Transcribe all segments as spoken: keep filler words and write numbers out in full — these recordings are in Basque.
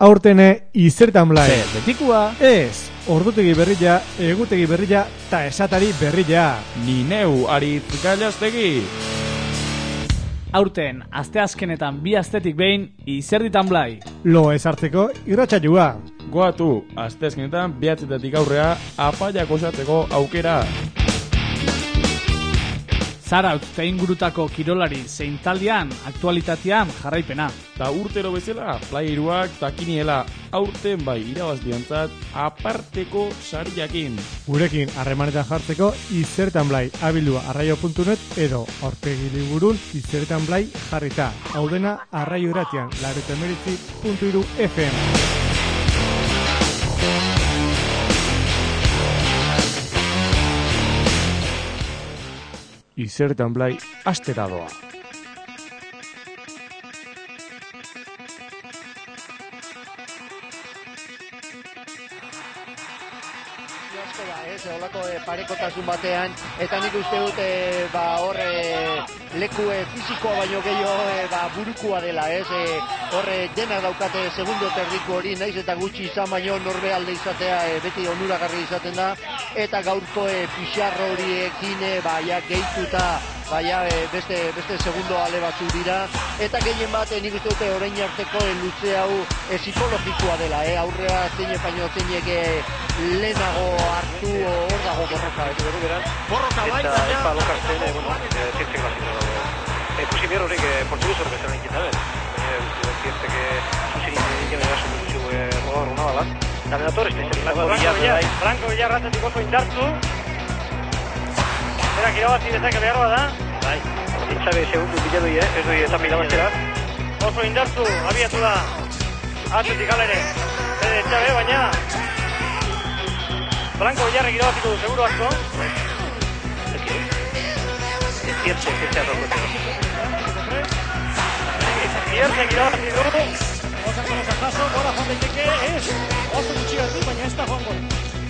Aurtene izertan blai. Zer, betikua? Ez, ordutegi berria, egutegi berria, ta esatari berria. Ni neu Aritz Gallastegi. Aurten, asteazkenetan bi astetik behin, izerditan blai. Lo ezartzeko irratsaioa. Goatu, asteazkenetan behatzetatik aurrea, apaiak osatzeko aukera. Zarautz eta ingurutako kirolari zein taldean, aktualitatean jarraipena. Ta urtero bezala, playeruak ta kiniela, aurten bai irabazdiantzat aparteko sariakin. Gurekin harremanetan jartzeko izertan blai abildua arraio puntu net edo aurpegi liburun izertan blai jarrita. Hau dena arraio iratian, laurogeita hemeretzi puntu hiru F M. Izertan blai astera doa. Olako e, parekotasun batean, eta nik uste dut e, ba, hor e, leku e, fizikoa baino gehiago e, ba, burukua dela, ez? E, hor e, denak daukate segundo terdiko hori, naiz eta gutxi izan baino norbe alde izatea e, beti onuragarri izaten da, eta gaurko e, pixarro horiekin e, ba, ja, gehituta baina e, beste, beste segundo ale batzu dira, eta gehien bat e, nik uste dute orain arteko e, luze hau e, psikologikoa dela, e, aurrea zeine baino zeinek e, lehenago hartu hor dago borroka, eta berru beran. Borroka bai, eta ez ba lokartzen, bueno, zientzek bazito dago. Ikusi behar horiek portuguz hor bezala nintzen daben. Zientzek zuzin nintzen eraso dutxu rodar una bala. Eta medator, este Franco Villar ratetik oso indartzu. Berak irabazi dezake behar bada. Bai, itxabe segundu bila doi, ez doi eta pilabaztera. Oso indartzu, abiatu da. Atletik alere. Bede itxabe, baina Franco Villarrek irabaziko du, seguro asko. Ziertzek, ziertzek arroko. Ziertzek irabazi du. Osako losa jaso, gora joan daiteke, ez. Oso gutxi gartu, baina ez da joan gol.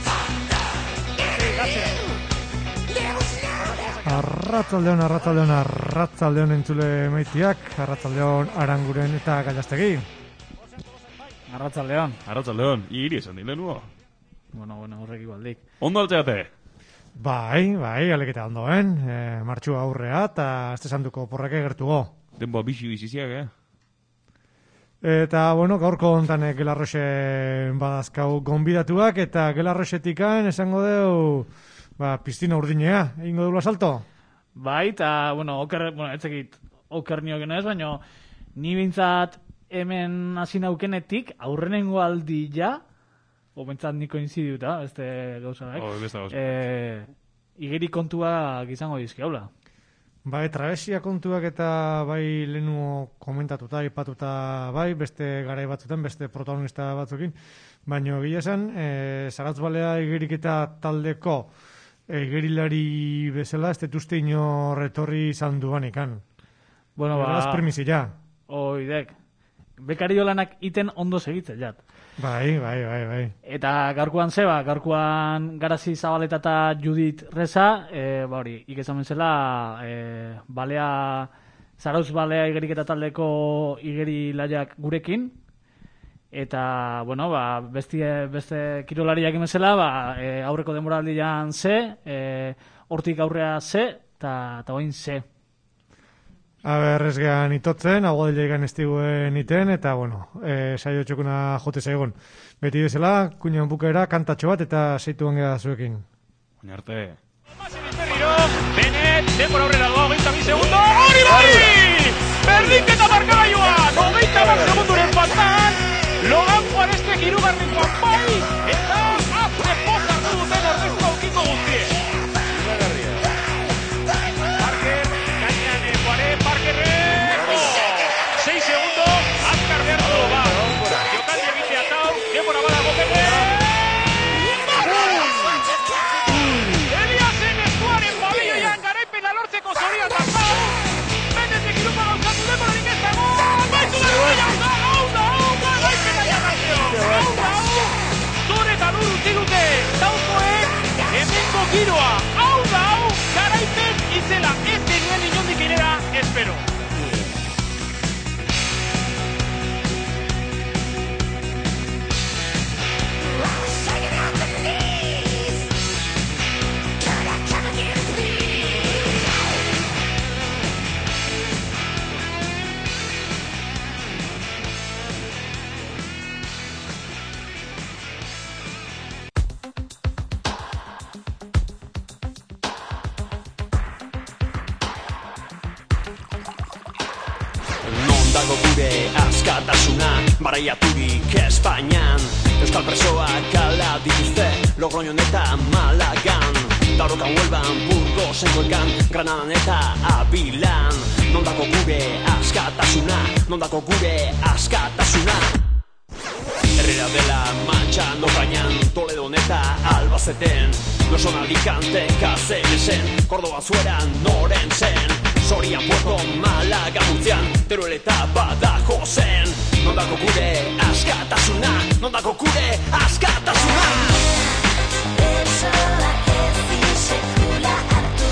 Arratzaldeon, arratzaldeon, arratzaldeon entzule maitiak, arratzaldeon Aranguren eta Gallastegi. Arratzaldeon. Arratzaldeon, iri esan dile nuo. Bueno, bueno, horrek igualdik. Ondo altzeate? Bai, bai, aleketa ondoen, e, martxua aurrea eta azte sanduko porrake gertugo. Denboa bixi biziziak, eh? Eta, bueno, gaurko ontan Gelarroxe badazkau gonbidatuak, eta Gelarroxetikan esango deu, ba, piztina urdinea, egingo deula salto? Bai, eta, bueno, oker, bueno, etzekit, oker nio geno ez, baina ni bintzat hemen hasi naukenetik, aurrenengo aldi ja, o bentsat niko inzidiuta, beste gauza daik. Oh, beste gauza. E, igeri kontuak izango dizkeaula. Bai, trabesia kontuak eta bai lehenu komentatuta, ipatuta bai, beste garai batzutan, beste protagonista batzukin, baina gila esan, e, Zarauzbalea igeriketa taldeko e, igerilari bezala, ez detuzte ino retorri izan duanekan. Bueno, ba... Eraz permisila. Oidek. Bekario lanak iten ondo segitzen jat. Bai, bai, bai, bai. Eta gaurkoan zeba, gaurkoan Garazi Zabaleta eta Judit Reza, e, ba hori, ikezamen zela, e, balea, Zarauz balea igeriketa taldeko igeri laiak gurekin, eta, bueno, ba, beste, beste kirolariak imezela, ba, e, aurreko denboraldian ze, e, hortik aurrea ze, eta oin ze. Aber, ez gehan itotzen, hau dela egan estiguen iten, eta, bueno, e, saio txokuna jote zaigun. Beti bezala, kuinan bukaera, kantatxo bat, eta zeituan gara zuekin. Baina arte. Benet, denbora aurrera doa, hogeita bi segundo, hori bai! Berdinketa markagailua, hogeita bat segunduren faltan, Logan Juanestek hirugarrenkoan bai, eta azte pozartu duten ordezko aukiko guztie. seis segundos, Azkar beharko ba. Jokaldi egitea tau, demora badago bete. Eliasen eskuaren pabelloian garaipena lortzeko zorian da tau. Benetek irupa gauzatu demorarik ez dago. Baitu da gure hau da, hau da, hau da, garaipena jarrazio. Hau da, hau. Zure eta lur utzi dute, taukoek hemengo giroa. Hau da, hau, garaipen izela ez denuen inondik inera, espero. Baraiaturik Espainian, euskal presoak ala dituzte Logroñon eta Malagan, Daurokan Huelban, Burgosen Huelgan, Granadan eta Abilan. Nondako gure askatasuna, nondako gure askatasuna. Herrera dela Mantxan, Obrainan, Toledon eta Albaceten, Loson Alicante, Caselesen, Kordoba zueran noren zen, Soria, Puerto, Malaga, Murtzian, Teruel eta Badajozen. Nondako gure askatasuna, nondako gure askatasuna. Pertsonak ezin sekula hartu,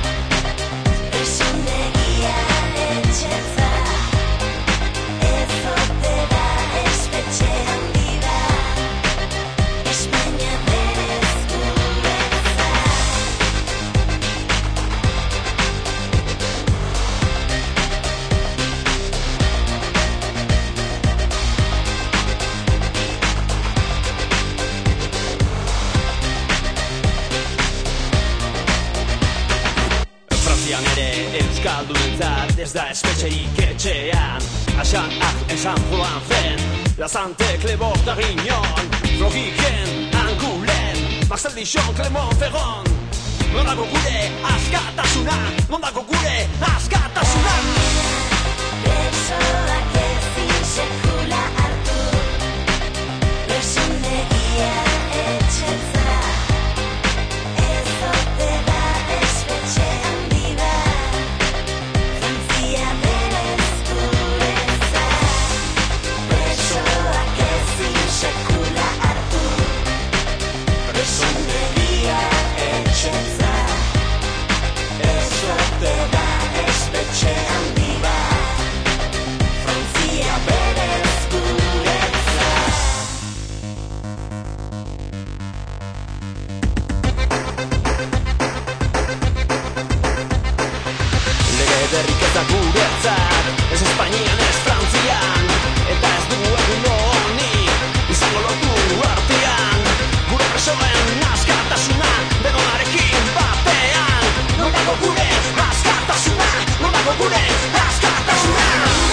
esundegia etxetza, ez ote da espetxe handi da, Espainia berez guretza. Frantzian ere euskaldunentzat ez da espetxerik etxean. Asan ak esan joan zen, Lazante, Clebor, Darignon, Flogiken, Angulen, Marcel Dijon, Clermont Ferrand. Nondako gure askatasuna, nondako gure askatasuna. Pertsonak ezin sekula hartu, esundegia etxetza, ez ote da espetxe handi da, Frantzia berez guretza. Pertsonak ezin sekula hartu, esundegia etxetza, ez ote da espetxe handi da, Frantzia berez guretza. Lege berrik eta guretzat, ez Espainian ez Frantzian, eta ez dugu egun honi, izango lotu artean, gure presoen askatasuna, denonarekin batean. Nondako gure askatasuna, nondako gure askatasuna.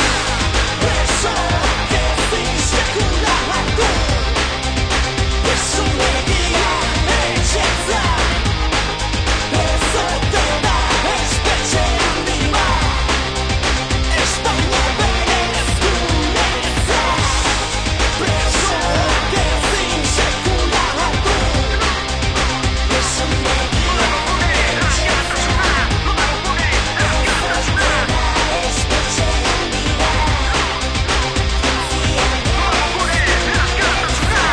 Presoak ezin sekula hartu, esundegia etxetza, ez ote da espetxe handi bat, Espainia berez guretza. Presoak ezin sekula hartu, esundegia etxetza, ez ote da espetxe handi bat, Frantzia berez guretza.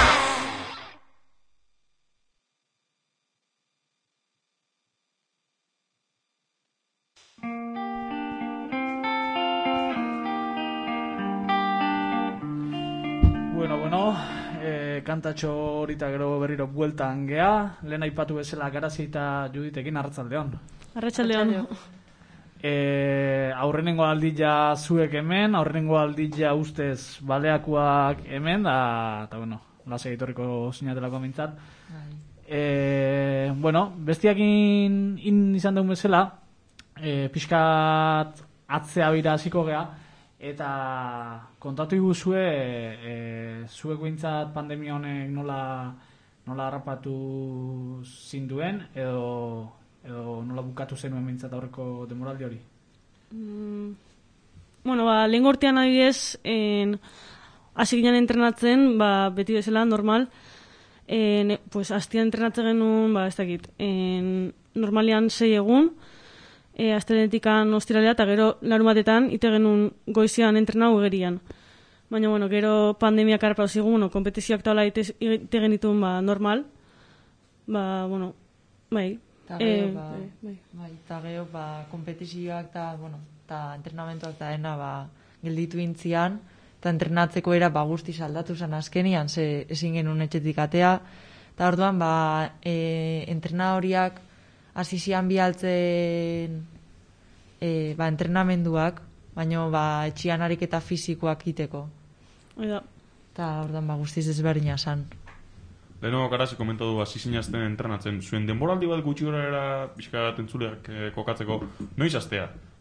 Bueno, bueno, eh, kantatxo horita gero berriro bueltan gea, lehen aipatu bezala Garazi eta Juditekin arratsaldeon. Arratsaldeon. E, aurrenengo aldila zuek hemen, aurrenengo aldila ustez baleakoak hemen, da, eta bueno, lasai etorriko sinatelako mintzat. E, bueno, bestiakin in izan dugun bezala, e, pixkat atzea bira hasiko gea, eta kontatu iguzue, e, zuek behintzat pandemia honek nola, nola harrapatu zinduen, edo edo nola bukatu zenuen behintzat aurreko demoraldi hori? Mm, bueno, ba, lehen gortean adibidez, en, hasi ginen entrenatzen, ba, beti bezala, normal, en, pues, hastian entrenatzen genuen, ba, ez dakit, en, normalian sei egun, e, astelenetikan ostiralea, eta gero larumatetan, ite genuen goizian entrenau egerian. Baina, bueno, gero pandemiak harrapatu zigun, bueno, kompetizioak taula ite, ite genituen, ba, normal, ba, bueno, bai, Eta gero, Eh, ba, bai, bai. bai, eta gero, ba, kompetizioak eta, bueno, eta entrenamentuak eta dena, ba, gelditu intzian, eta entrenatzeko era, ba, guztiz aldatu zen azkenian, ze ezin genuen etxetik atea, eta orduan, ba, e, entrenadoriak hasi zian bialtzen, e, ba, entrenamenduak, baina, ba, etxian ariketa fisikoak iteko. Oida. Eta orduan, ba, guztiz ezberdina zen. Leheno Garazi komentatu du hasi zinazten entrenatzen, zuen denboraldi bat gutxi gorara pixka entzuleak eh, kokatzeko, noiz astea?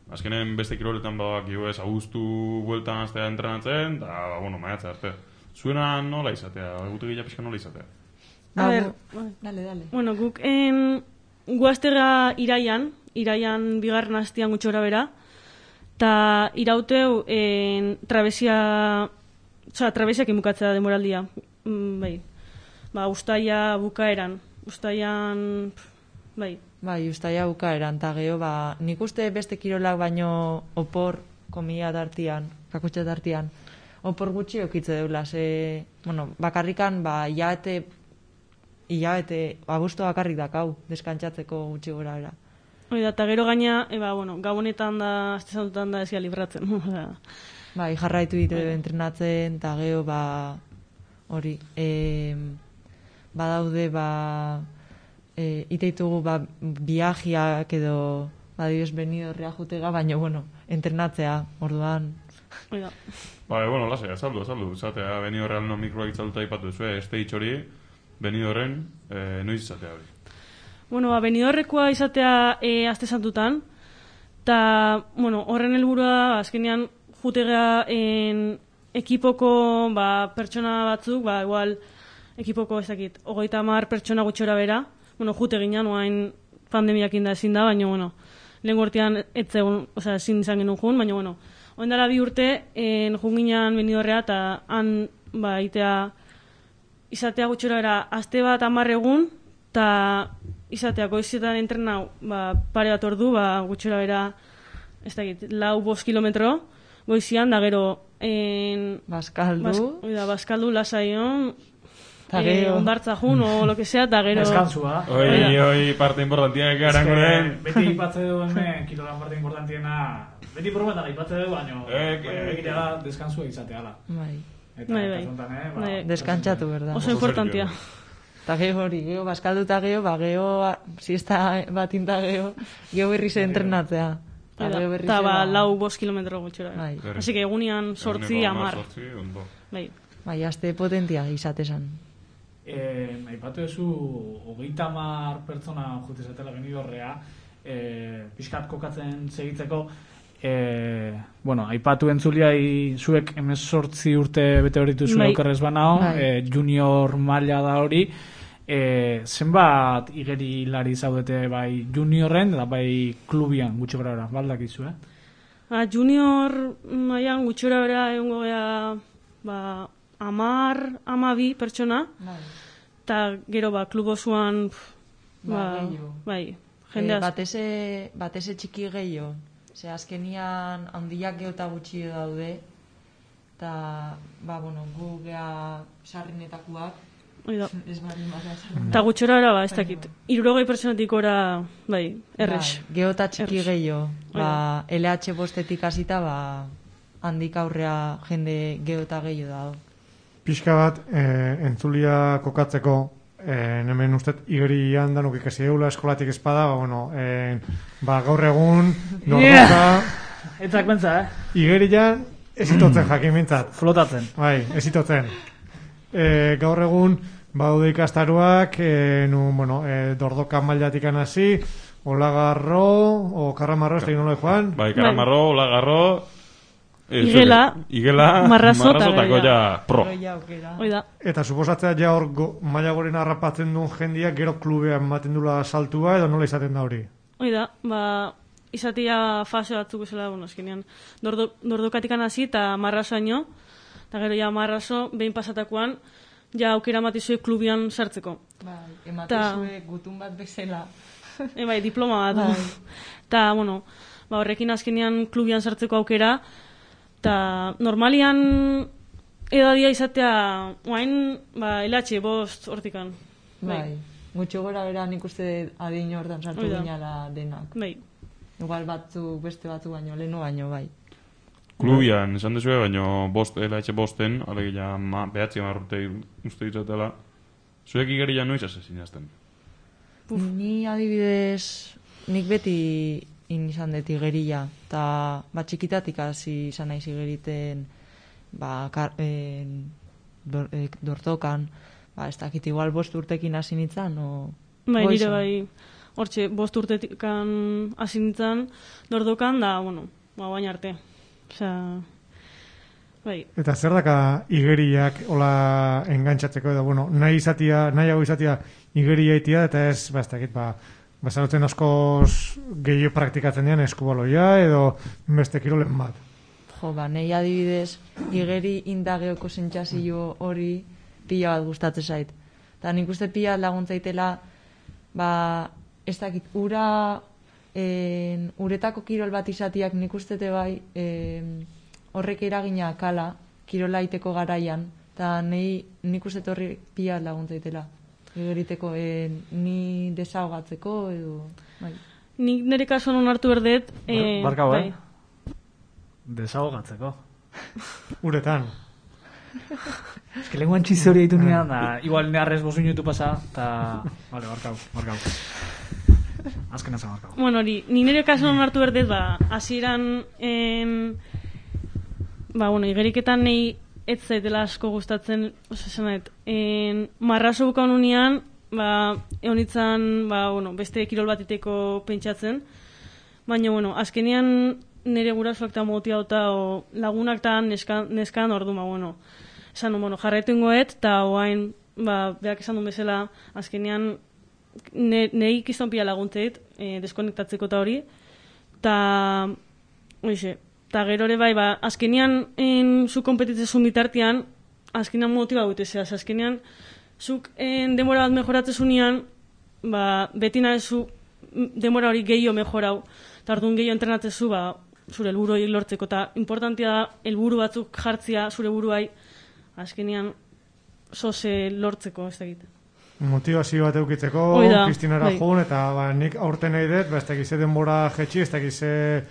azkenen beste kiroletan bak jo ez, abuztu bueltan aztea entrenatzen, eta, ba, bueno, maiatza arte. Zuena nola izatea, egutegi pixka nola izatea? A ber, dale, dale. Bueno, guk en guaztega iraian, iraian bigarren hastian gutxora bera, eta irauteu en trabesia, oza, trabesiak imukatzea demoraldia, mm, bai. Ba, ustaia bukaeran, ustaian, bai. Bai, ustaia bukaeran, eta geho, ba, nik uste beste kirolak baino opor komia tartian, kakotxe tartian, opor gutxi okitze deula, ze, bueno, bakarrikan, ba, hilabete, hilabete, abuztu bakarrik dakau, deskantzatzeko gutxi gora bera. Oida, eta gero gaina, eba, bueno, gabonetan da, astezantutan da ezia libratzen. Bai, jarraitu ditu entrenatzen, eta geho, ba, hori, e, badaude, ba, e, iteitugu, ba, viajiak edo, badioz benidorrea jutega, baina, bueno, entrenatzea, orduan. Oida. Ba, e, bueno, lasea, saldu, saldu, zatea, benidorrean no mikroak itzalduta ipatu zuen, stage hori, benidorren, e, noiz izatea hori. Bueno, ba, benidorrekoa izatea e, aste santutan, eta, bueno, horren helburua azkenean jutegea en ekipoko ba, pertsona batzuk, ba, igual, ekipoko ez dakit, hogeita hamar pertsona gutxora bera, bueno, jute ginean, oain pandemiak inda ezin da, baina, bueno, lehen gortean etzegun, oza, ezin izan genuen jun, baina, bueno, oindala bi urte, en junginan benidorrea, eta han, ba, itea, izatea gutxora bera, aste bat hamar egun, eta izatea goizietan entrenau, ba, pare bat ordu, ba, gutxora bera, ez dakit, lau bost kilometro, goizian, da gero, en... Baskaldu. Bas, oida, baskaldu, lasaion, Ta eh, gero. ondartza jun, o lo que sea, da gero... Deskantzua. Oi, oi, parte importantia egaran guren. Beti ipatze du hemen, kilolan parte importantiena, beti probetan ipatze du, baino, Eh, baina eh, egitea da, deskantzua izatea da. Bai. Eta, Bai, eta bai. zontan, eh, ba, Bai. Deskantzatu, berda. Oso importantia. Eta geho hori, geho, baskaldu eta geho, ba, geho, siesta bat inta geho, geho berriz entrenatzea. Ta Oida, geho berriz Eta ba, eba- lau bost kilometro gutxora. Bai. Así que egunean sortzi, Eguneko amar. sortzi, ondo. Bai. Bai, aste potentia izatezan. Eh, aipatu duzu hogeita hamar pertsona jutezatela benidorrea, eh, pixkat kokatzen segitzeko, eh, bueno, aipatu entzuliai zuek hemezortzi urte bete horitu zuen Bai. okerrez banao, Bai. eh, junior maila da hori, eh, zenbat igerilari zaudete bai juniorren, da bai klubian gutxi gara gara, baldakizu, eh? Ba, junior mailan gutxora bera egongo gea, ba, amar, amabi pertsona, Bai. eta gero ba, klub osoan, pf, Ba, ba, gehiago. bai, Eh, jende asko. bateze, bateze txiki gehiago. Ze azkenian handiak geho eta gutxi daude. Eta, ba, bueno, gu gea sarrinetakoak. Hoi da. Ez bari maza sarrinetak. Eta gutxora bera, ba, ez dakit, irurogei pertsonatik ora, bai, errex. Bai, geho eta txiki Errex. gehiago. Hoi Ba, L H bostetik hasita, ba, handik aurrea jende geho eta gehiago dago. Pixka bat, eh, entzulia kokatzeko, eh, hemen ustet igerian danuk ikasi eula eskolatik espada, ba, bueno, eh, ba, gaur egun, nordoka, Etzak bentza, eh? igerian ez itotzen jakin mintzat. Flotatzen. Bai, ez itotzen. Eh, gaur egun, baude ikastaruak, eh, nu, bueno, eh, dordoka mailatik hasi, Olagarro, o Karramarro, ez da nola joan. Bai, Karamarro, Olagarro, eh, Igela, zuek, Igela, Marrazo eta Marrazotako gero ja pro. Hoi da. Eta suposatzea ja hor go, maila gorena harrapatzen duen jendiak gero klubean ematen dula saltua edo nola izaten da hori? Hoi da, ba, izatea fase batzuk bezala, bueno, eskenean, dordo, dordokatikan hasi eta marrazoaino, eta gero ja marrazo, behin pasatakoan, ja aukera matizue klubian sartzeko. Bai, Ta- ematezue gutun bat bezala. E, bai, diploma bat. Bai. Eta, bueno, ba, horrekin azkenean klubian sartzeko aukera, eta normalian edadia izatea, oain, ba, L H bost hortikan. Bai, gutxo gora bera nik uste adin hortan sartu Hoi da. ginala denak. Bai. Igual batzu, beste batzu baino, leheno baino, bai. Klubian, esan dezue, baino bost, L H bosten, alegia ma, behatzi marrute uste ditzatela. Zuek igeria noiz hasi zinazten? Ni adibidez, nik beti in izan dut igeria, eta ba, txikitatik hasi izan naiz igeriten, ba, kar, en, dor, e, dortokan, ba, ez dakit igual bost urtekin hasi nintzen, o... Bai, nire goizon. bai, hortxe, bost urtetikan hasi nintzen dordokan, da, bueno, ba, baina arte. Osea, bai. Eta zer daka igeriak hola engantzatzeko edo, bueno, nahi izatia, nahiago izatia igeria itia, eta ez, ba, ez dakit, ba, bazarotzen askoz gehiago praktikatzen dian eskubaloia edo beste kirolen bat. Jo, ba, nahi adibidez, igeri indageoko sentsazio hori pila bat gustatzen zait. Eta nik uste pila laguntzaitela, ba, ez dakit, ura, en, uretako kirol bat izatiak nik ustete bai, en, horrek eragina kala, kirola iteko garaian, eta nahi, nik uste horri pila laguntzaitela. Egeriteko, e, ni desahogatzeko edo... Bai. Nik nire kasuan onartu berdet... E, Barkau, bai. eh? Desahogatzeko. Uretan. Ez que lenguan txize hori ditu nian, da, igual neharrez bozu minutu pasa, eta... Vale, barkau, barkau. Azken eza barkau. Bueno, hori, ni nire kasuan onartu berdet, ba, hasieran en... Ba, bueno, igeriketan nahi ez zaitela asko gustatzen, oso esanet, en, marraso bukaun unian, ba, eonitzen, ba, bueno, beste kirol batiteko pentsatzen, baina, bueno, azkenian nire gurasoak eta motiauta, o lagunak eta neskan, neskan ordu, ba, bueno, esan, bueno, jarraitu ingoet, eta oain, ba, berak esan duen bezala, azkenian, ne, nehi kiston pila laguntzeit, e, deskonektatzeko eta hori, eta, oixe, eta gero ere bai, ba, azkenean en, zu kompetitzezun bitartean, azkenean motiba gutezea, azkenean zuk en, demora bat mejoratzezunean, ba, beti nahezu demora hori gehiago mejorau, eta orduan gehiago entrenatzezu, ba, zure helburu hori lortzeko, eta importantia da, helburu batzuk jartzia zure buruai, azkenean zoze lortzeko, ez da egiten. Motivazio bat eukitzeko, Kristinara bai. joan, eta ba, nik aurten nahi dut, ba, ez dakize denbora jetxi, ez dakize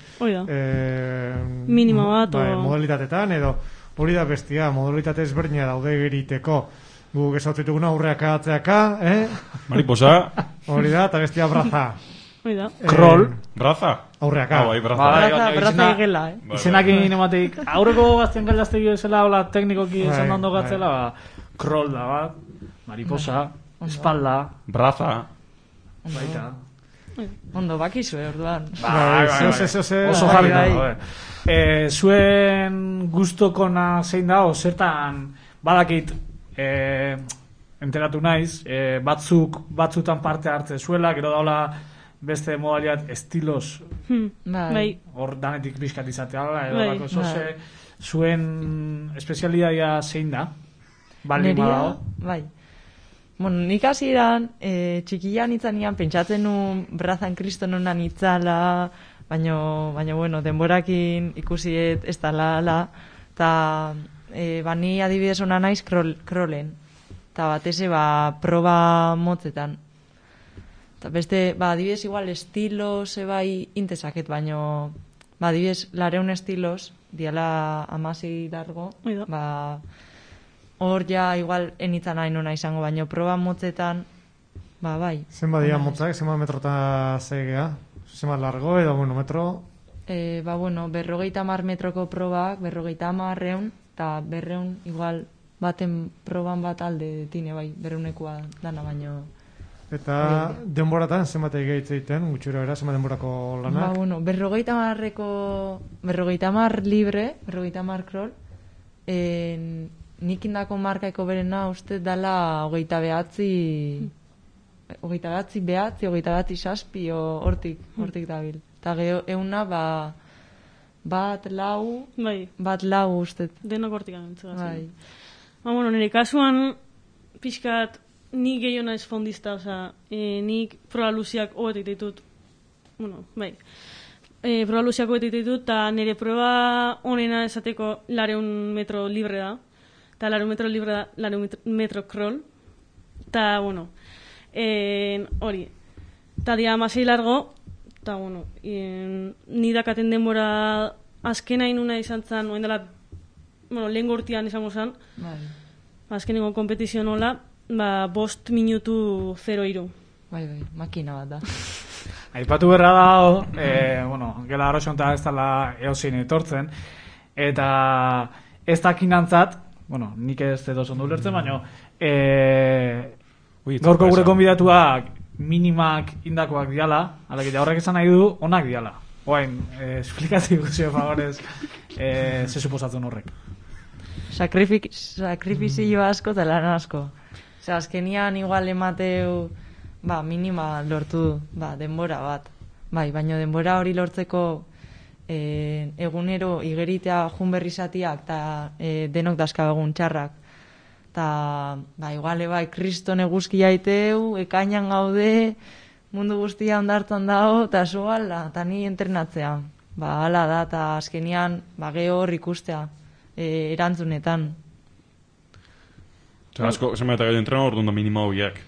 eh, minimo bat, bai, o... modalitatetan, edo hori da bestia, modalitate ezberdina daude geriteko, guk esautituguna aurreaka atzeaka, eh? Mariposa. Hori da, eta bestia braza. Hori da. Kroll. Braza. Aurreaka. Ah, bai, braza. Braza, braza egela, eh? Izenakin emateik, aurreko gaztien galdaztegi bezala, hola teknikoki Bai, esan dando bai. gatzela, ba, kroll da bat, mariposa, espalda, Braza. baita. Ondo, bakizu, eh, orduan. Bai, zehose, zehose. Oso bai, jarri da, bai. eh, zuen gustokona zein da, o zertan badakit eh, enteratu naiz, eh, batzuk batzutan parte hartze zuela, gero daula beste modaliat estilos, Hmm. Bai. hor danetik bizkat izatea, edo Bai. lako, zoze, zuen espezialidadia zein da? Bali Neria, badao? bai. Bueno, nik hasieran e, txikian itzanian pentsatzen nun brazan kristononan itzala, baino, baino bueno, denborakin ikusiet ez dala ala, eta e, bani adibidez ona naiz krol, krolen, eta bateze ba, proba motzetan. Eta beste, ba, adibidez igual estilo zebai intesaket, baino, ba, adibidez lareun estilos, diala amasi dargo, ba, hor ja igual enitzan hain ona izango, baino proba motzetan, ba, bai. Zenba dia motzak, zenba metrota zegea? Zenba largo edo, bueno, metro? E, ba, bueno, berrogeita mar metroko probak, berrogeita marreun, eta berreun igual baten proban bat alde tine, bai, berreunekoa dana baino. Eta denboratan zenbat egitze egiten, gutxura era, zenbat denborako Ba, lanak? bueno, berrogeita marreko, berrogeita mar libre, berrogeita mar krol, en, nik indako markaeko berena uste dala hogeita behatzi, hogeita behatzi behatzi, hogeita behatzi saspi, o hortik, hortik dabil. Eta geho, euna, ba, bat lau, bai. bat lau uste. Denok hortik anentzua. Bai. Ba, bueno, nire kasuan, pixkat, ni gehiago naiz fondista, oza, e, nik proba luziak hoetik ditut, bueno, bai, e, proba luziak hoetik ditut, eta nire proba onena esateko lareun metro libre da, eta lareun metro libre da, lareun metro kroll, eta, bueno, e, hori, eta dia amasei largo, eta, bueno, e, ni dakaten denbora azkena inuna izan zen, oen dela, bueno, lehen gortian izango zen, Bai. azkenengo kompetizio nola, ba, bost minutu zero iru. Bai, bai, makina bat da. Aipatu berra dago, e, bueno, gela arroxonta ez dala eosin etortzen, eta ez dakinantzat, bueno, nik ez edo zondu lertzen, baina e, Ui, gaurko gure sorpresa. konbidatuak minimak indakoak diala, alegia horrek esan nahi du, onak diala. Oain, eh, esplikazio guzio favorez, eh, ze suposatzen horrek. Sakrifik, sakrifizio asko eta lan asko. Ose, azkenian igual emateu, ba, minima lortu, ba, denbora bat. Bai, baina denbora hori lortzeko e, egunero igeritea jun berrizatiak eta e, denok daskabegun txarrak. Ta, ba, igual, bai, kriston eguzki jaiteu, ekainan gaude, mundu guztia ondartan dago, eta zu ala, eta ni entrenatzea. Ba, ala da, eta azkenian, ba, geho hor ikustea, e, erantzunetan. Zer, asko, zenbait eta gaio entrena orduan da minima hobiak.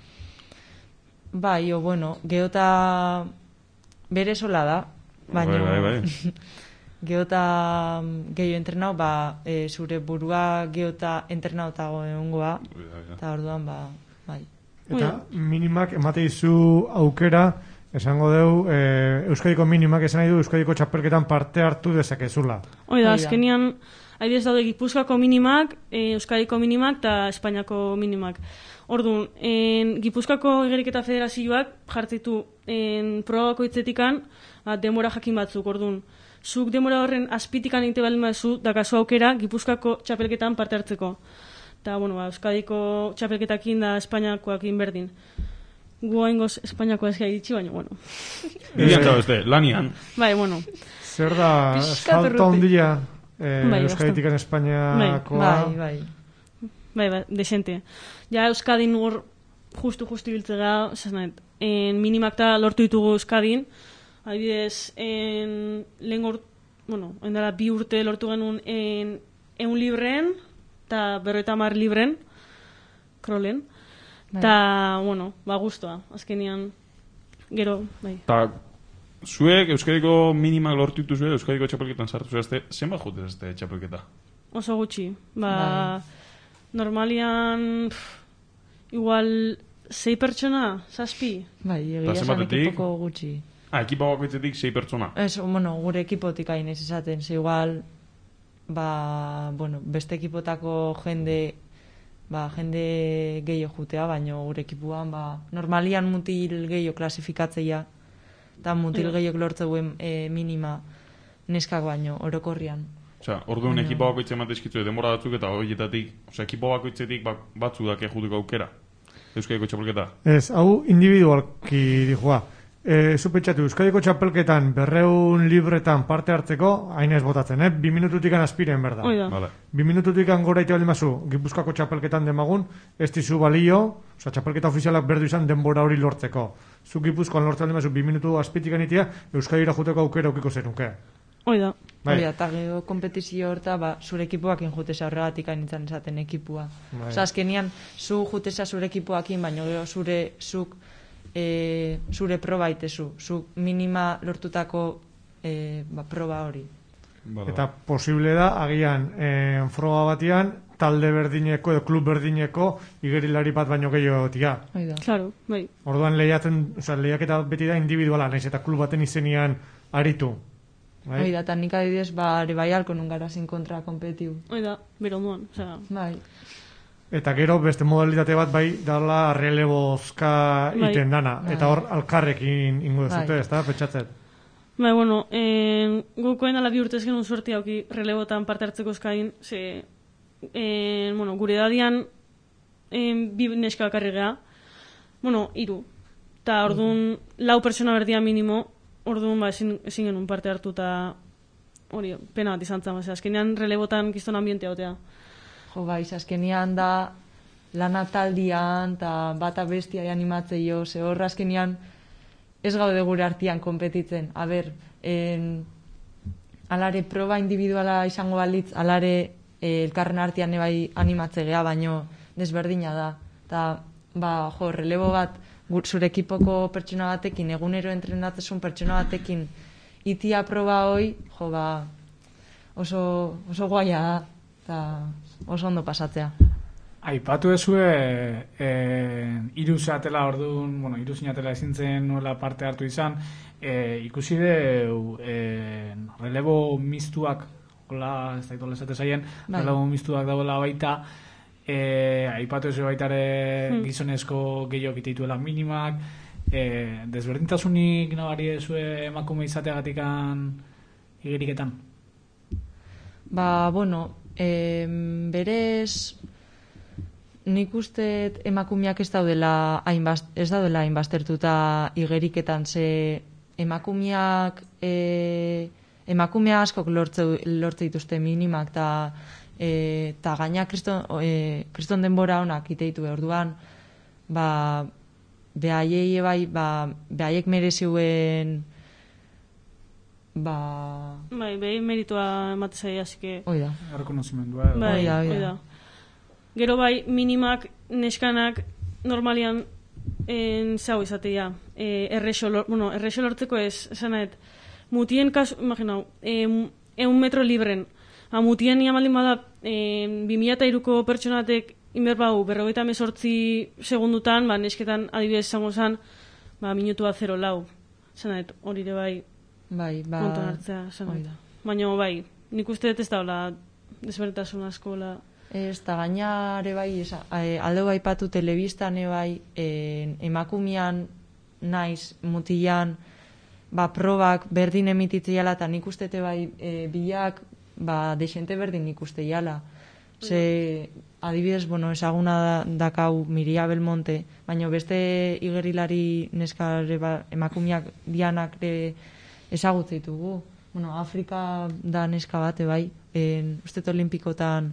Bai, o, bueno, geota bere sola da, baina Bai, bai, bai. geota gehiago entrenau, ba, e, zure burua geota entrenautago egongoa, eta orduan, ba, bai. Eta minimak emate izu aukera, esango deu, e, Euskadiko minimak esan nahi du Euskadiko txapelketan parte hartu dezakezula. Hoi da, azkenian, adibidez daude Gipuzkoako minimak, e, Euskadiko minimak eta Espainiako minimak. Orduan, en, Gipuzkoako igeriketa federazioak jartzitu en, probako itzetikan ba, denbora jakin batzuk. Orduan, zuk denbora horren azpitikan egite baldin baduzu, dakazu aukera Gipuzkoako txapelketan parte hartzeko. Eta, bueno, ba, Euskadiko txapelketakin da Espainiakoakin berdin. Gu haingoz Espainiakoa ezkia iritsi, baina, bueno. Ian eta beste, lanian. Bai, bueno. Zer da, salto handia eh, Bai, Euskaditik Espainiakoa? Bai, bai. Bai, bai, desente. Ja, Euskadin hor justu-justu biltzega, esan en minimak da lortu ditugu Euskadin, adibidez, en lehen gort, bueno, endala bi urte lortu genuen en eun libreen, eta berroita mar libren, krolen, eta, bueno, ba, guztua, azkenian, gero, bai. Ta, zuek Euskadiko minimak lortu dituzue, Euskadiko txapelketan sartu zuezte, zenbat jute este txapelketa? Oso gutxi, ba, normalian, pff, igual, sei pertsona, zazpi. Bai, egia esan ekipoko gutxi. Ah, ekipo bakoitzetik sei pertsona. Ez, bueno, gure ekipotik hain ez esaten, ze igual, ba, bueno, beste ekipotako jende, ba, jende gehiago jutea, baino gure ekipuan, ba, normalian mutil gehiago klasifikatzeia, eta mutil gehiago lortzeuen e, minima neskak baino, orokorrian. Osea, orduan baino... ekipo bakoitze ematezkitzu denbora batzuk eta horietatik, osea, ekipo bakoitzetik bak, batzu dake juteko aukera. Euskadiko txapelketa. Ez, hau individualki dijoa. E, Zupetxatu, Euskadiko txapelketan berreun libretan parte hartzeko, hain ez botatzen, eh? Bi minututikan aspiren, berda. Vale. Bi minututikan gora ite baldin bazu, Gipuzkoako txapelketan demagun, ez dizu balio, oza, txapelketa ofizialak berdu izan denbora hori lortzeko. Zu Gipuzkoan lortzen baldin bazu, bi minutu aspitikan itia, Euskadira juteko aukera ukiko zenuke. Hoi da. Hoi da, eta gero kompetizio horta, ba, zure ekipuak injuteza horregatik hainitzen esaten ekipua. Osa, azkenian, zu juteza zure ekipuakin, baina gero zure, zuk, e, zure proba itezu, zuk minima lortutako e, ba, proba hori. Bada. Eta posible da, agian, eh, froga batian, talde berdineko edo klub berdineko igerilari bat baino gehiago tia. Claro, bai. Orduan lehiatzen, oza, lehiaketa beti da individuala, naiz eta klub baten izenian aritu. Bai? Oida, eta nik adibidez, ba, ere bai halko nun gara sin kontra kompetiu. Oida, bero onduan, osea. Bai. Eta gero beste modalitate bat bai dala relebozka bai. iten dana. Bai. Eta hor alkarrekin ingo dezute, Bai. ez da, petxatzet. Bai, bueno, en, gukoen ala bi urtez genuen suerti hauki relebotan parte hartzeko eskain, ze, en, bueno, gure dadian en, bi neska bakarri geha, bueno, hiru. Eta orduan, lau pertsona berdia minimo, orduan ba, ezin, ezin genuen parte hartu eta hori, pena bat izan zan, azkenean relebotan kiston ambientea otea. Jo, bai, azkenean da lana taldian, eta bata bestia animatzeio, ze horra azkenean ez gaude gure artian konpetitzen. A ber, en, alare proba individuala izango balitz, alare eh, elkarren artian ebai animatze geha, baino desberdina da. Eta, ba, jo, relebo bat, zure ekipoko pertsona batekin, egunero entrenatzezun pertsona batekin, itia proba hoi, jo, ba, oso, oso guaia da, eta oso ondo pasatzea. Aipatu ezue, e, iru zeatela orduan, bueno, iru zinatela ezin zen nola parte hartu izan, e, ikusi deu, e, relebo mistuak, hola, ez da itola esate zaien, bai. Relebo mistuak dauela baita, e, aipatu ezue baitare hmm. gizonezko gehiok iteituela minimak, E, desberdintasunik nabari zue emakume izateagatikan igeriketan? Ba, bueno, e, berez nik uste emakumeak ez daudela hainbast, ez daudela hainbastertuta igeriketan, ze emakumeak e, emakumea askok lortze, lortze dituzte minimak eta e, ta gaina kriston, e, kriston denbora honak iteitu orduan, ba, behaiei bai, ba, behaiek mereziuen ba... Bai, behin meritua emate zaia, así que... Oida. Errekonozimendua. Bai, oida, oida. oida. Gero bai, minimak, neskanak, normalian, en zau izatea, eh, errexo, lor, bueno, errexo lortzeko ez, esan nahet, mutien kasu, imaginau, eh, eun metro libren, a mutien iamalin bada, eh, bi mila eta hiruko pertsonatek inberbau, berrogeita mesortzi segundutan, ba, nesketan adibidez zango zan, ba, minutua zero lau, esan nahet, hori ere bai, bai, ba... kontuan hartzea, esan nahet. Baina bai, nik uste dut ez daula desberdintasun asko, la... Ez, eta gainare bai, esa, e, alde bai patu telebistan bai, e, emakumian naiz, mutilan, ba, probak berdin emititziala, eta nik uste bai, e, bilak, ba, desente berdin nik uste jala. Ze, adibidez, bueno, ezaguna da, dakau Miria Belmonte, baina beste igerilari neskare ba, emakumiak dianak de ezagutze ditugu. Bueno, Afrika da neska bate bai, en, uste olimpikotan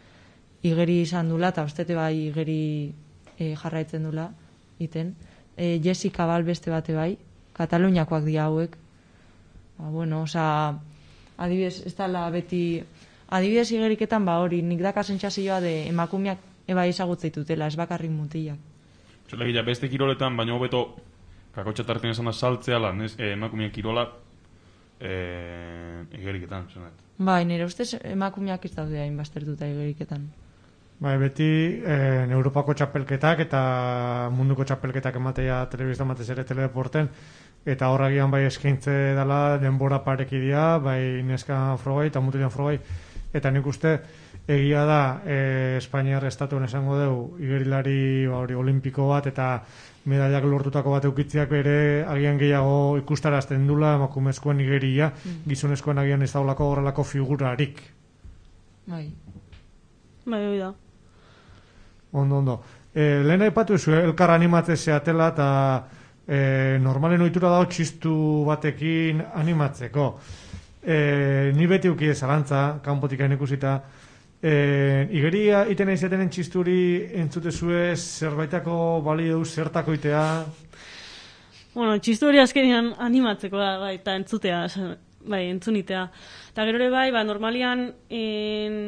igeri izan dula, eta ustete bai igeri e, jarraitzen dula, iten. E, Jessica Bal beste bate bai, Kataluniakoak dira hauek. Ba, bueno, oza, adibidez, ez dala beti, adibidez igeriketan, ba hori, nik dakasen txasioa de emakumeak eba izagutze ditutela, ez bakarrik mutilak. Zela, beste kiroletan, baina hobeto, kakotxatarten esan da saltzea, lan, ez, e, emakumeak kirola, e, igeriketan, zenet. Bai, nire ustez emakumeak ez daude hain baztertuta igeriketan. Bai, beti eh, Europako txapelketak eta munduko txapelketak ematea telebista matez ere teledeporten, eta horragian bai eskaintze dela denbora parekidia, bai neska frogai eta mutilan frogai, eta nik uste egia da eh, Espainiar estatuen esango dugu igerilari ba, hori, olimpiko bat eta medallak lortutako bat eukitziak bere agian gehiago ikustarazten dula emakumezkoen igeria, mm. gizonezkoen agian ez daulako horrelako figurarik. Bai. Bai, hori da. Ondo, ondo. E, lehen aipatu zu, elkar animatze zeatela eta e, normalen ohitura dago txistu batekin animatzeko. E, ni beti uki zalantza, kanpotik hain ikusita, e, igeria iten aizetenen txisturi entzute zue zerbaitako balio zertako itea? Bueno, txistu hori azkenean animatzeko da, bai, eta entzutea, bai, entzunitea. Eta gero ere bai, ba, normalian, en,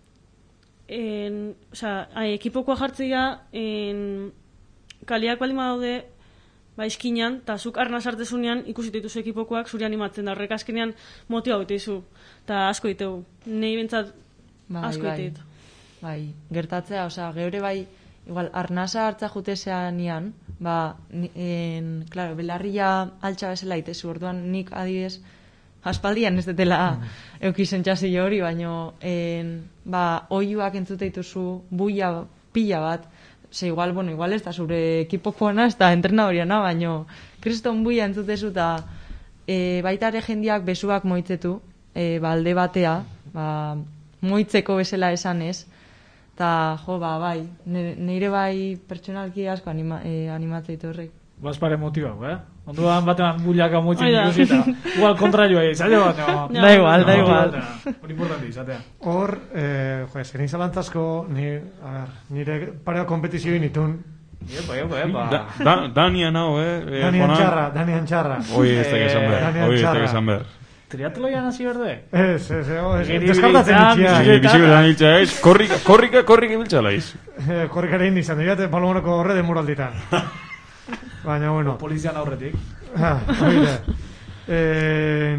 en, oza, ai, ekipokoa jartzea, en, kaliak baldin badaude, ba, eskinan, eta zuk arna sartezunean ikusi dituzu ekipokoak zuri animatzen da, horrek azkenean motiba bete izu, eta asko ditegu. Nei bentsat bai, asko bai, ditit. bai, gertatzea, oza, geure bai, igual, arnasa hartza jutezean nian, ba, en, claro, belarria altxa bezala itezu, orduan nik adibidez, aspaldian ez detela mm. eukizen txasio hori, baino, en, ba, oiuak entzute dituzu, buia pila bat, ze igual, bueno, igual ez da zure ekipokoana, ez da entrenadoriana, baino, kriston buia entzutezu, eta e, baita ere jendiak besuak moitzetu, e, ba, alde batea, ba, moitzeko bezala esan ez, eta, jo, ba, bai, nire bai pertsonalki asko anima, e, animatzeitu horrek. Baspare motibau, eh? Onduan batean bullaka moitzen ikusi eta igual kontraioa izate bat, no? Da igual, da igual. Hori importante izatea. Hor, eh, jo, ez, geni zalantzazko, ni, a ver, nire pareo kompetizioin itun. Epa, epa, epa. Da, da, Danian hau, eh? eh Danian txarra, Danian txarra. Hoi ez da esan behar, Danian hoi ez da txarra. esan behar. Triatloian hasi berde? Ez, ez, ez, Geri deskartatzen bilitan, itxia. Bizikoetan hiltza ez, korrika, korrika, korrika ibiltza laiz. Eh, Korrikaren izan, dira, palomonako horre demoralditan. Baina, bueno. Polizian aurretik. Ha, oide. Eh,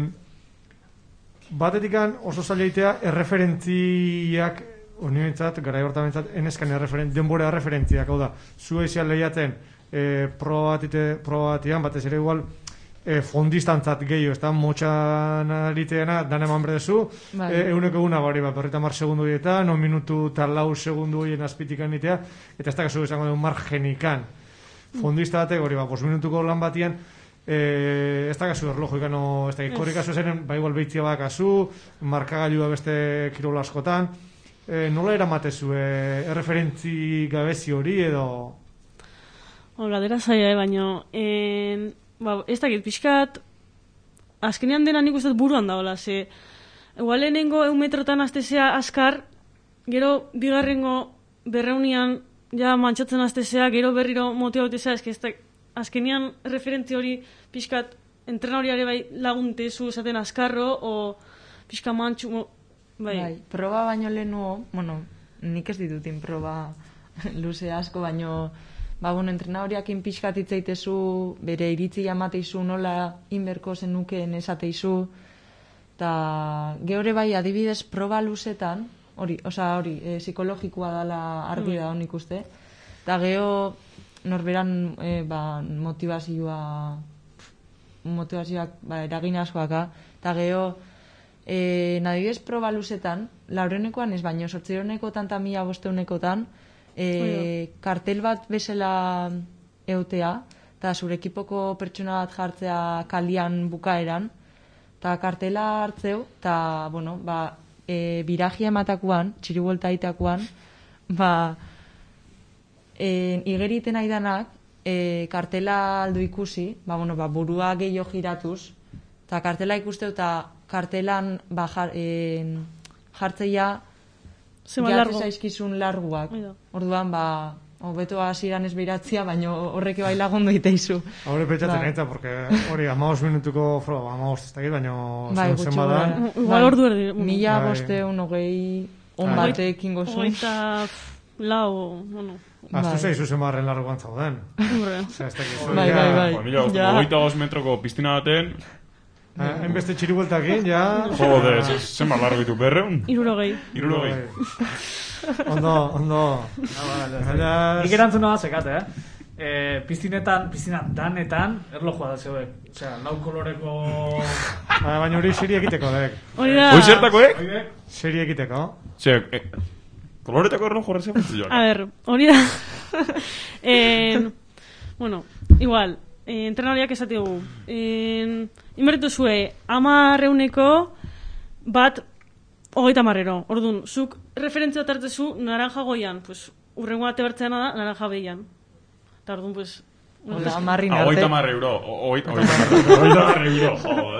batetikan oso zaileitea erreferentziak, unibentzat, gara hortamentzat, eneskan erreferent, denbora erreferentziak, hau da, zu eizian lehiatzen eh, proba batian, batez ere igual, eh, fondistantzat gehiago, ez da, motxan ariteena, dan eman berdezu, Bai. eh, euneko eguna, bari, bat, berreta mar segundu dietan, non minutu tal lau segundu hien azpitikan itea, eta ez da kasu izango den margenikan. fondista batek, hori ba, bost minutuko lan batian, eh, ez da kasu erlojo ikano, ez da, korri kasu zenen, ba igual behitzia bat kasu, markagailua beste kirola askotan, eh, nola eramatezu, eh, erreferentzi gabezi hori edo... Hor, galdera zaila, eh, baino, en, ba, ez dakit, pixkat, azkenean dena nik uste dut buruan daola, ze, igual lehenengo eun metrotan aztezea askar, gero bigarrengo berreunian ja mantxatzen aztezea, gero berriro motio hautezea, ez da, azkenean referentzi hori pixkat entrenariare bai laguntezu esaten askarro, o pixka mantxu, bai. Bai, proba baino lehenuo, bueno, nik ez ditutin proba luze asko, baino, ba, bueno, entrenadoriakin pixkat itzaitezu, bere iritzi jamateizu nola inberko zenukeen esateizu, eta geure bai adibidez proba luzetan, hori, oza, hori, e, psikologikoa dala argi da honik uste, eta geho norberan e, ba, motivazioa, motivazioak ba, eragin askoaka, eta geho, e, adibidez proba luzetan, laurenekoan ez baino, sortzeronekotan eta mila bosteunekotan, E, kartel bat bezala eutea, eta zure ekipoko pertsona bat jartzea kalian bukaeran, eta kartela hartzeu, eta, bueno, ba, e, birajia ematakuan, txiribuelta aitakuan, ba, e, igeriten aidanak, e, kartela aldo ikusi, ba, bueno, ba, burua gehiago giratuz, eta kartela ikusteu, eta kartelan ba, jar, e, jartzeia, Jatze zaizkizun larguak. Orduan, ba, hobeto hasieran ez behiratzia, baina horreke bai lagundu iteizu. Hore petxatzen gaitza, porque hori amaos minutuko froga, amaos ez dakit, baina bai, zen badan. Igual ordu erdi. Mila bosteun hogei on batek ingo zuen. Hogeita lau, bueno. Aztu zeizu zen barren larguan zauden. Bai, bai, bai. Hogeita bost metroko piztina baten, Enbeste txiribueltakin, ja... Jode, zen bar largo ditu berreun? Irurogei. Irurogei. Ondo, ondo. Nik erantzuna bat zekat, eh? E, piztinetan, piztinan danetan, erlojua da zeuek. Osea, lau koloreko... Baina hori seri egiteko, dek. Hori da... Hori zertako, eh? Seri egiteko. Zer, koloretako erlojo horrezen funtzioa. A ver, hori da... en, bueno, igual... Eh, entrenariak esategu. Eh, Inbertu zue, ama reuneko bat hogeita marrero. Orduan, zuk referentzia tartezu naranja goian, pues, urrengo bate bertzeana da, naranja behian. Eta orduan, pues... Hola, amarrin arte. Hogeita marre euro. Hogeita marre euro,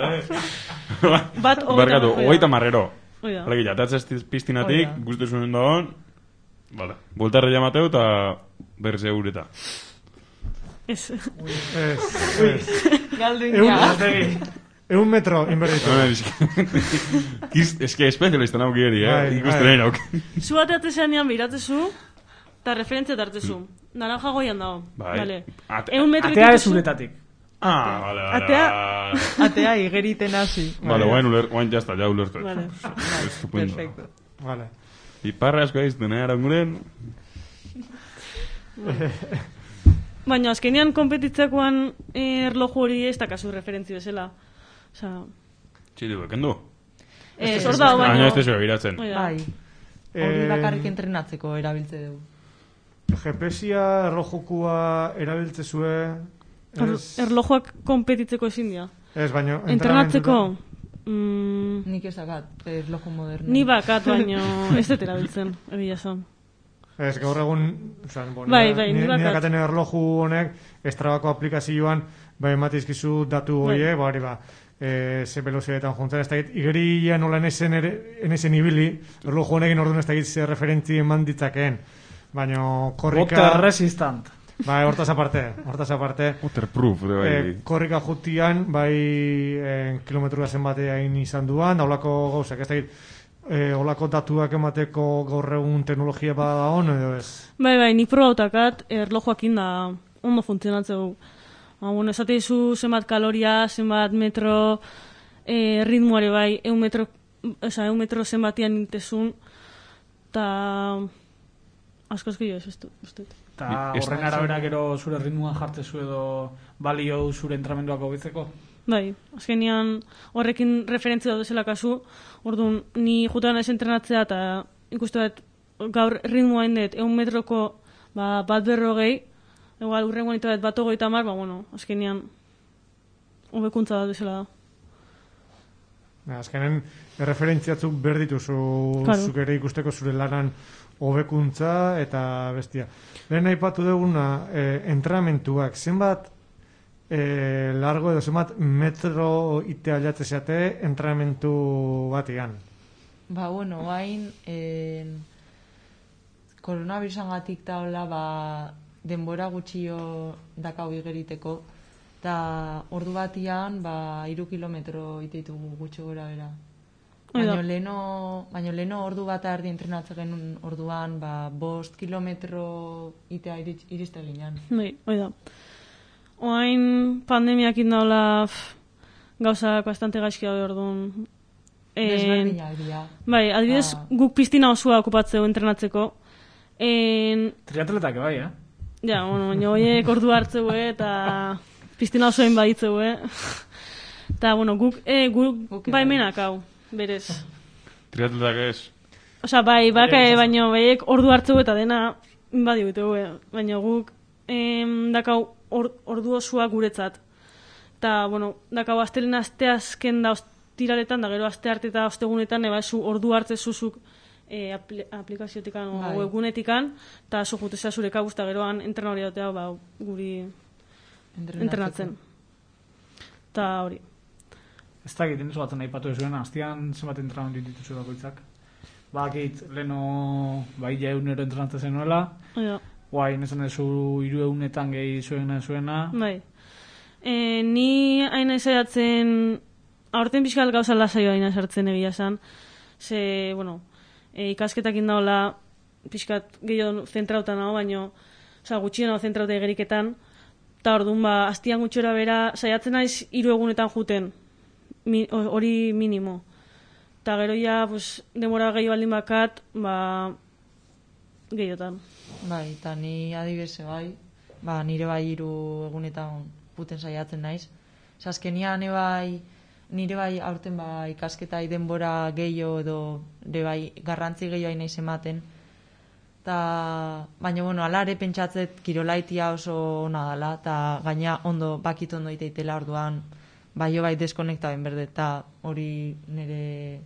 jode. Bat hogeita marrero. Alegia, jatatzez piztinatik, guztu zuen dagoen, vale. Bultarre jamateu eta berze eureta. Ez. Ez. Galduin ja. Eun metro inberditu. Ez que espezialista nauk geri, eh? Ikusten nahi nauk. Zu bateatezean ean biratzezu, eta referentzia tartezu. Naranja goian dago. Bai. Atea ez uretatik. Ah, vale, vale. Atea, atea igeriten hasi. Vale, guain uler, guain jazta, ja ulertu. Vale. Perfecto. Vale. Iparra asko aizten, eh, aranguren. Baina, azkenean kompetitzekoan erloju hori ez da kasu referentzi bezala. Osa... Txitu, ekendu? Ez, hor da, baina... Baina ez tezu egiratzen. Bai. Hori bakarrik entrenatzeko erabiltze dugu. G P S-ia erlojukua erabiltze zue... Erlojuak kompetitzeko ezin dira. Ez, baina... Entrenatzeko... Nik ez dakat, erloju moderno. Ni bakat, baina ez dut erabiltzen, egia zan. Ez, gaur egun, osan, bon, bai, bai, ni bakat. Nirakaten erloju honek, estrabako aplikazioan, bai, ematizkizu datu hoie, bai. Bari, ba, e, ze velozioetan juntzen, ez da git, igeria nola enezen, enezen ibili, erloju honekin orduan ez da git, ze referentzi eman ditzakeen, baina korrika... Water resistant. Bai, hortaz aparte, hortaz aparte. Waterproof, bai. E, korrika jutian, bai, e, kilometrua zenbatean izan duan, daulako gauzak, ez da git, E, olako datuak emateko gaur egun teknologia bada hon, edo ez? Bai, bai, nik probautakat erlojoakin da ondo funtzionatzeu. Ba, bueno, esateizu zenbat kaloria, zenbat metro e, ritmoare bai, eun metro, oza, eun metro zenbatian intezun, eta asko eskio ez, ez dut. Eta horren arabera gero zure ritmoan jartzezu edo balio zure entramenduak hobetzeko? Bai, azkenean horrekin referentzia daudezela kasu, orduan ni jutan ez entrenatzea eta ikustu dut gaur ritmoa indet eun metroko ba, bat berrogei, Igual, urrengo nito bat ogoita mar, ba, bueno, azkenean, hobekuntza da bezala da. Azkenen, erreferentziatzuk berdituzu Claro. zuk ere ikusteko zure lanan hobekuntza eta bestia. Lehen aipatu duguna, eh, entrenamentuak, zenbat eh, largo edo zenbat metro itea jatzezeate entrenamentu batian? Ba, bueno, hain eh, koronavirusangatik ta hola, ba, denbora gutxio dakau igeriteko, eta ordu batian, ba, iru kilometro iteitugu gutxo gora bera. Baina leno, baina leno ordu bat ardi entrenatzen genuen orduan, ba, bost kilometro itea iritz, iriste ginean. Bai, hoi da. Oain pandemiak indaula gauzak bastante gaizki daude orduan. Desberdinak dira. Bai, adibidez, Ah. guk piztina osoa okupatzeu entrenatzeko. En... Triatletak bai, eh? Ja, bueno, baina horiek ordu hartzeu eta piztina osoen baditzeu, eh? Eta, bueno, guk, eh, guk baimenak hau, berez. Triatletak ez. Osa, bai, baka, baina baiek ordu hartzeu eta dena badi biteu, eh? Baina guk em, dakau or, ordu osua guretzat. Eta, bueno, dakau astelen aste azken da ostiraletan, da gero aste arte eta ostegunetan, eba zu ordu hartze zuzuk e, apli, aplikaziotikan o Bai. webgunetikan, eta zu jutezea zure kabuz, eta geroan entrena hori datea, ba, guri entrenatzen. Eta hori. Ez da egiten ez batzen aipatu zuen, hastian zenbat entrenamendu dituzu bakoitzak. Bakit, leno bai ja egunero entrenatzen zenuela, Ja. guai, nesan ezu hiru egunetan gehi zuena zuena. Bai. E, ni aina izaiatzen, aurten pixkal gauza lasaio aina sartzen egia esan. Ze, bueno, e, ikasketak indaola pixkat gehiago zentrautan hau, baino, oza, gutxien hau zentrauta egeriketan, eta orduan, ba, astian gutxora bera, saiatzen naiz hiru egunetan juten, mi, hori minimo. Eta gero ja, pues, demora gehiago baldin bakat, ba, gehiotan. Bai, eta ni adibese bai, ba, nire bai hiru egunetan puten saiatzen naiz. Azkenian bai, nire bai aurten ba, ikasketai denbora gehiago edo de bai garrantzi gehiago naiz ematen. Ta, baina, bueno, alare pentsatzet kirolaitia oso ona dela, eta gaina ondo, bakit ondo iteitela orduan, bai jo bai deskonektaben berde, eta hori nire,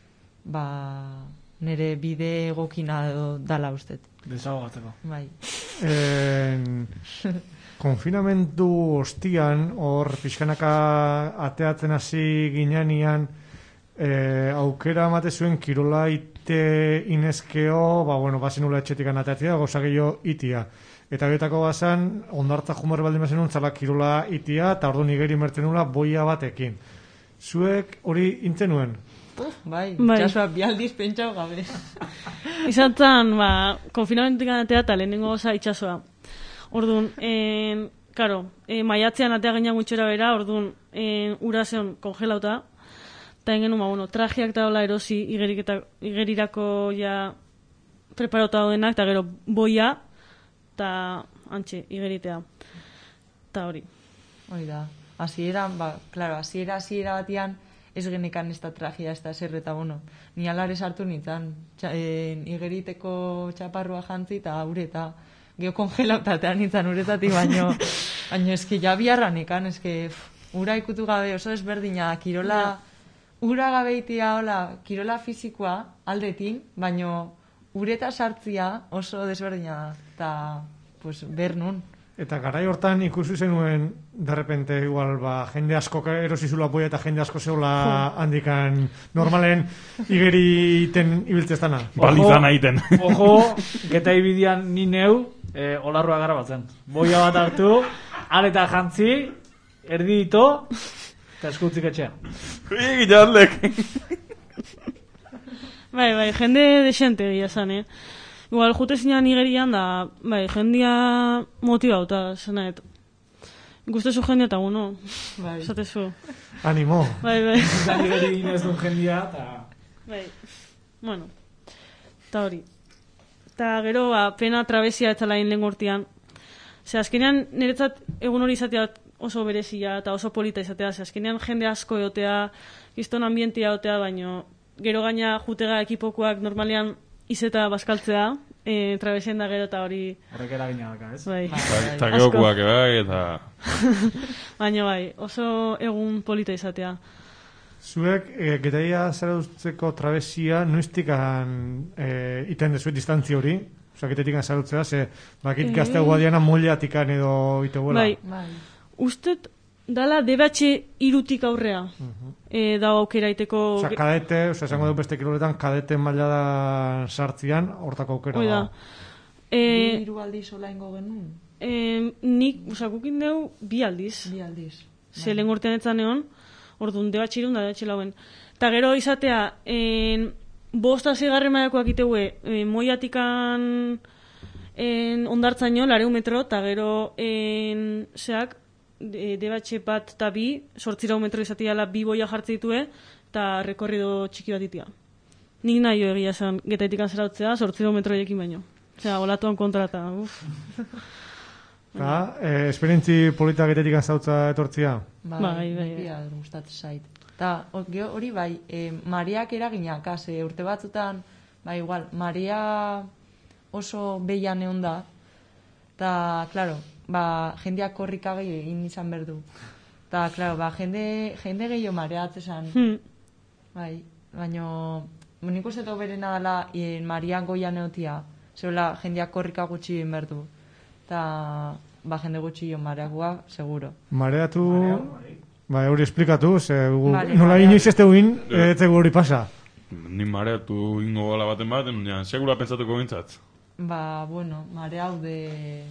ba, nire bide egokina edo dala ustet. Desagogatzeko. Bai. En, konfinamentu ostian, hor pixkanaka ateatzen hasi gineanian, eh, aukera amate zuen kirola ite inezkeo, ba, bueno, bazenula etxetikan ateatzea, goza gehiago itia. Eta betako bazan, ondartza jumar baldin bazen untzala kirola itia, eta ordu nigeri mertzen nula boia batekin. Zuek hori intzen nuen? Bai, Bai. itxasua bialdiz pentsau gabe. Izan ba, konfinamentutik atea eta lehenengo goza itxasoa. Orduan, en, karo, e, maiatzean atea gainan gutxera bera, orduan, en, ura zeon kongelauta, eta engen, ba, bueno, trajiak eta hola erosi igeriketa, igerirako ja preparauta daudenak, eta gero boia, eta antxe, igeritea. Eta hori. Hori da. Hasieran, ba, claro, hasiera hasiera batian ez genekan ez da trajea, ez da zer, eta bueno, ni alare sartu nintzen, txa, e, igeriteko txaparrua jantzi eta ureta, geho kongelautatean nintzen uretatik, baino, baino eski ja biharra nekan, eski pff, ura ikutu gabe oso ezberdina, kirola, ura gabe itia, hola, kirola fizikoa aldetin, baino ureta sartzia oso desberdina da, eta pues, ber nun. Eta garai hortan ikusi zenuen, derrepente, igual, ba, jende asko erosi zula boia eta jende asko zeula handikan normalen igeri iten ibiltzestana. Balizan aiten. Ojo, geta ibidian ni neu, eh, olarroa gara batzen. Boia bat hartu, areta jantzi, erdi ito, eta eskutzik etxea. Ui, gitarlek. Bai, bai, jende desente egia zan, eh? Igual, jute zinean igerian da, bai, jendia motibauta, zenaet. Ikustezu jendia eta, bueno, Bai. esatezu. Animo. Bai, bai. Eta igeri inez duen jendia, eta... Bai, bueno, eta hori. Eta gero, ba, pena trabesia ez alain lehen gortian. Ze, azkenean, niretzat egun hori izatea oso berezia eta oso polita izatea. Ze, azkenean jende asko egotea, kiston ambientia egotea, baino gero gaina jutega ekipokoak normalean izeta bazkaltzea, e, travesien da gero eta hori... Horrek eragina daka, ez? Bai. Eta geokuak bai, eta... Baina bai, oso egun polita izatea. Zuek, e, getaia zara duzteko trabesia, noiztikan e, iten dezuet distantzia hori? Osa, getetikan zara dutzea, ze bakit Eh. gaztea guadiana moleatikan edo iteguela. Bai, ustet dala D B H irutik aurrea. E, da aukera iteko... Osa, kadete, osa, esango du beste kiloletan, kadete maila da sartzian, hortako aukera. Hoi da. E, Hiru aldiz ola ingo genuen? E, nik, osa, gukin deu bi aldiz. Bi aldiz. Ze lehen urtean etzan egon, orduan D B H irun da D B H lauen. Ta gero izatea, en, bosta zigarren maiakoak iteue, e, moiatikan en, ondartzaino, lareu metro, eta gero en, zeak, D B H bat eta bi, sortzirau metro izatiala bi boia jartze ditue, eta rekorrido txiki bat itia. Nik nahi jo egia zen, getaitikan zerautzea, sortzirau metroiekin baino. Osea, olatuan kontrata, uff. Eta, eh, esperientzi polita getetik zautza etortzia? Bai, Bai, bai, bai, bai. Gustatzen zait. Ta hori bai, e, Mariak eraginak, ze urte batzutan, bai, igual, Maria oso behian egon da, eta, klaro, ba, jendeak korrika gehi egin izan berdu. Eta, klaro, ba, jende, jende gehiago mareatzezan. Hmm. Bai, baino, nik uste dut berena dela, e, Maria goian egotia, zeuela jendeak korrika gutxi egin berdu. Eta, ba, jende gutxi jo mareagoa, seguro. Mareatu... Ba, hori esplikatu, ze gu, Vale, nola mareatu. inoiz ez teguin, ez tegu hori pasa. Ni mareatu ingo gala baten baten, ja, segura pentsatuko bintzat. Ba, bueno, mareaude...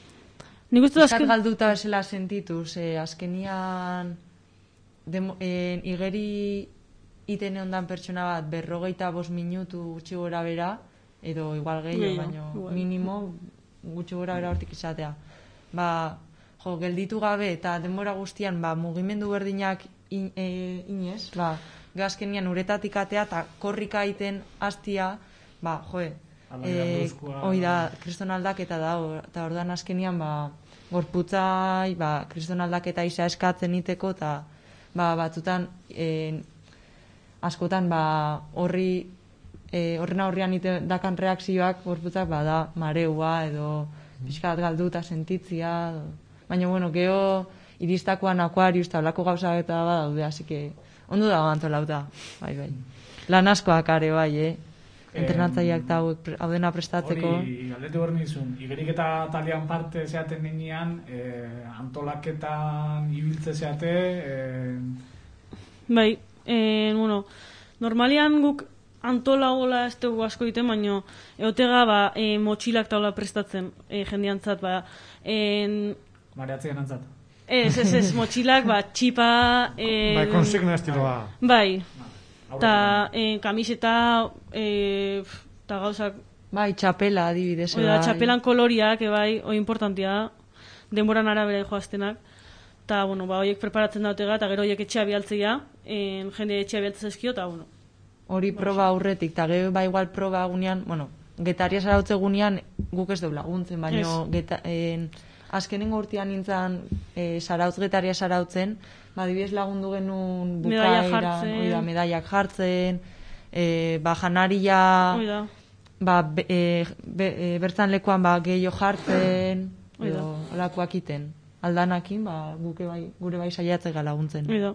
Nik uste Piskat azken... galduta bezala sentitu, ze azkenian demo, en, igeri iten ondan pertsona bat berrogeita bost minutu gutxi gora bera, edo igual gehiago, Gehiago, baino igual. minimo gutxi gora bera hortik izatea. Ba, jo, gelditu gabe eta denbora guztian, ba, mugimendu berdinak in, e, inez, ba, gazkenian uretatik atea eta korrika iten hastia, ba, joe, Aldaketa Eh, bruskoa. hoi da, kriston aldaketa da, or- eta ordan azkenian, ba, gorputzai, ba, kriston aldaketa isa eskatzen iteko, eta, ba, batzutan, eh, askotan, ba, horri, eh, horren aurrean ite dakan reakzioak, gorputzak, ba, da, mareua, edo, pixkat galduta sentitzia, edo. Baina, bueno, geho, iristakoan akuarius, eta olako gauza eta ba, daude, así que, ondo dago antolauta, bai, bai. Lan askoak are, bai, eh? Entrenatzaileak eta hauek pre- hau dena prestatzeko. Hori, galdetu behar nizun, igerik eta talian parte zeaten nenean, eh, antolaketan ibiltze zeate, eh, Bai, eh, bueno, normalian guk antola gola ez dugu asko egiten, baino eotega ba, eh, motxilak taula prestatzen eh, jendeantzat, ba, en, mareatzea nantzat. ez, ez, ez, motxilak, ba, txipa, en, Bai, konsigna estiloa. bai, eta eh, kamiseta, eh, eta gauzak, Bai, txapela adibidez. Oida, bai. txapelan koloriak, bai, hoi importantia da, denboran arabera joaztenak. Eta, bueno, ba, horiek preparatzen dautega, eta gero horiek etxea bialtzea, en, jende etxea bialtzea ezkio, eta, bueno. Hori proba aurretik, eta gero ba igual proba gunean, bueno, getaria zarautze gunean guk ez dugu laguntzen, baina geta, en, azkenengo urtean nintzen e, zarautz getaria zarautzen, ba, adibidez lagundu genuen Medalla bukaeran, jartzen. oida, medaiak jartzen, e, ba, janaria, Oida. ba, be, e, be, e, bertzan lekuan ba, gehiago jartzen, Hoi da. edo olakoak iten. Aldanakin, ba, guke bai, gure bai saiatzega laguntzen. Oida.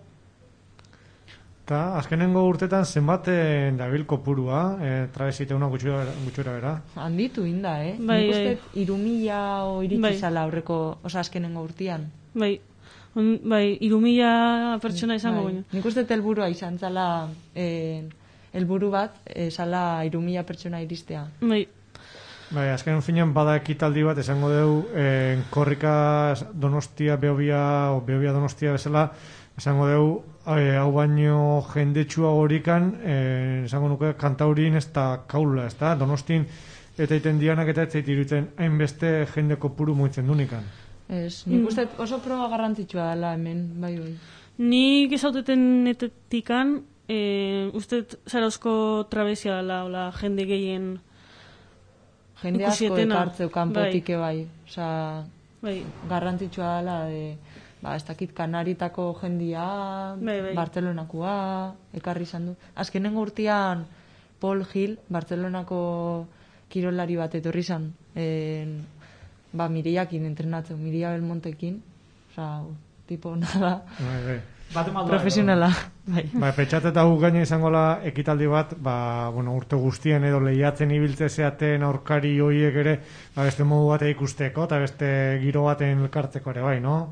Eta azkenengo urtetan zenbaten dabil kopurua, e, trabesite una gutxura, gutxura bera. Handitu inda, eh? Bai, Nik bai. uste irumila o iritsi Bai. zala aurreko, osa azkenengo urtean. Bai, on, bai, irumila pertsona izango Bai. baino. Nik uste helburua izan zala, eh, helburu bat, eh, zala irumila pertsona iristea. Bai, Bai, azken finean bada ekitaldi bat esango dugu eh, korrika Donostia, Beobia, o Beobia Donostia bezala, esango dugu eh, hau baino jendetsua horikan, eh, esango nuke kantaurin ez da kaula, ez da, Donostin eta iten dianak eta ez zait iruditzen hainbeste jende kopuru moitzen dunikan. Ez, nik uste oso proba garrantzitsua dela hemen, bai, bai. nik ezauteten netetikan, eh, ustet zarauzko trabesia dela, hola, jende gehien Jende asko ikusietena. ekartzeu kanpotik bai. Osa, bai, garrantzitsua dela, de, ba, ez dakit Kanaritako jendia, Bai, bai. Bartzelonakoa, ekarri izan du. Azkenengo urtean Paul Gil, Bartzelonako kirolari bat etorri zan, en, ba, Miriakin entrenatzen, Miria Belmontekin, oza, tipo, nada, Bai, bai. profesionala. Bai. Ba, petxat eta guk gaina izangola ekitaldi bat, ba, bueno, urte guztien edo lehiatzen ibiltze zeaten aurkari hoiek ere, ba, beste modu bat ikusteko, eta beste giro baten elkartzeko ere, bai, no?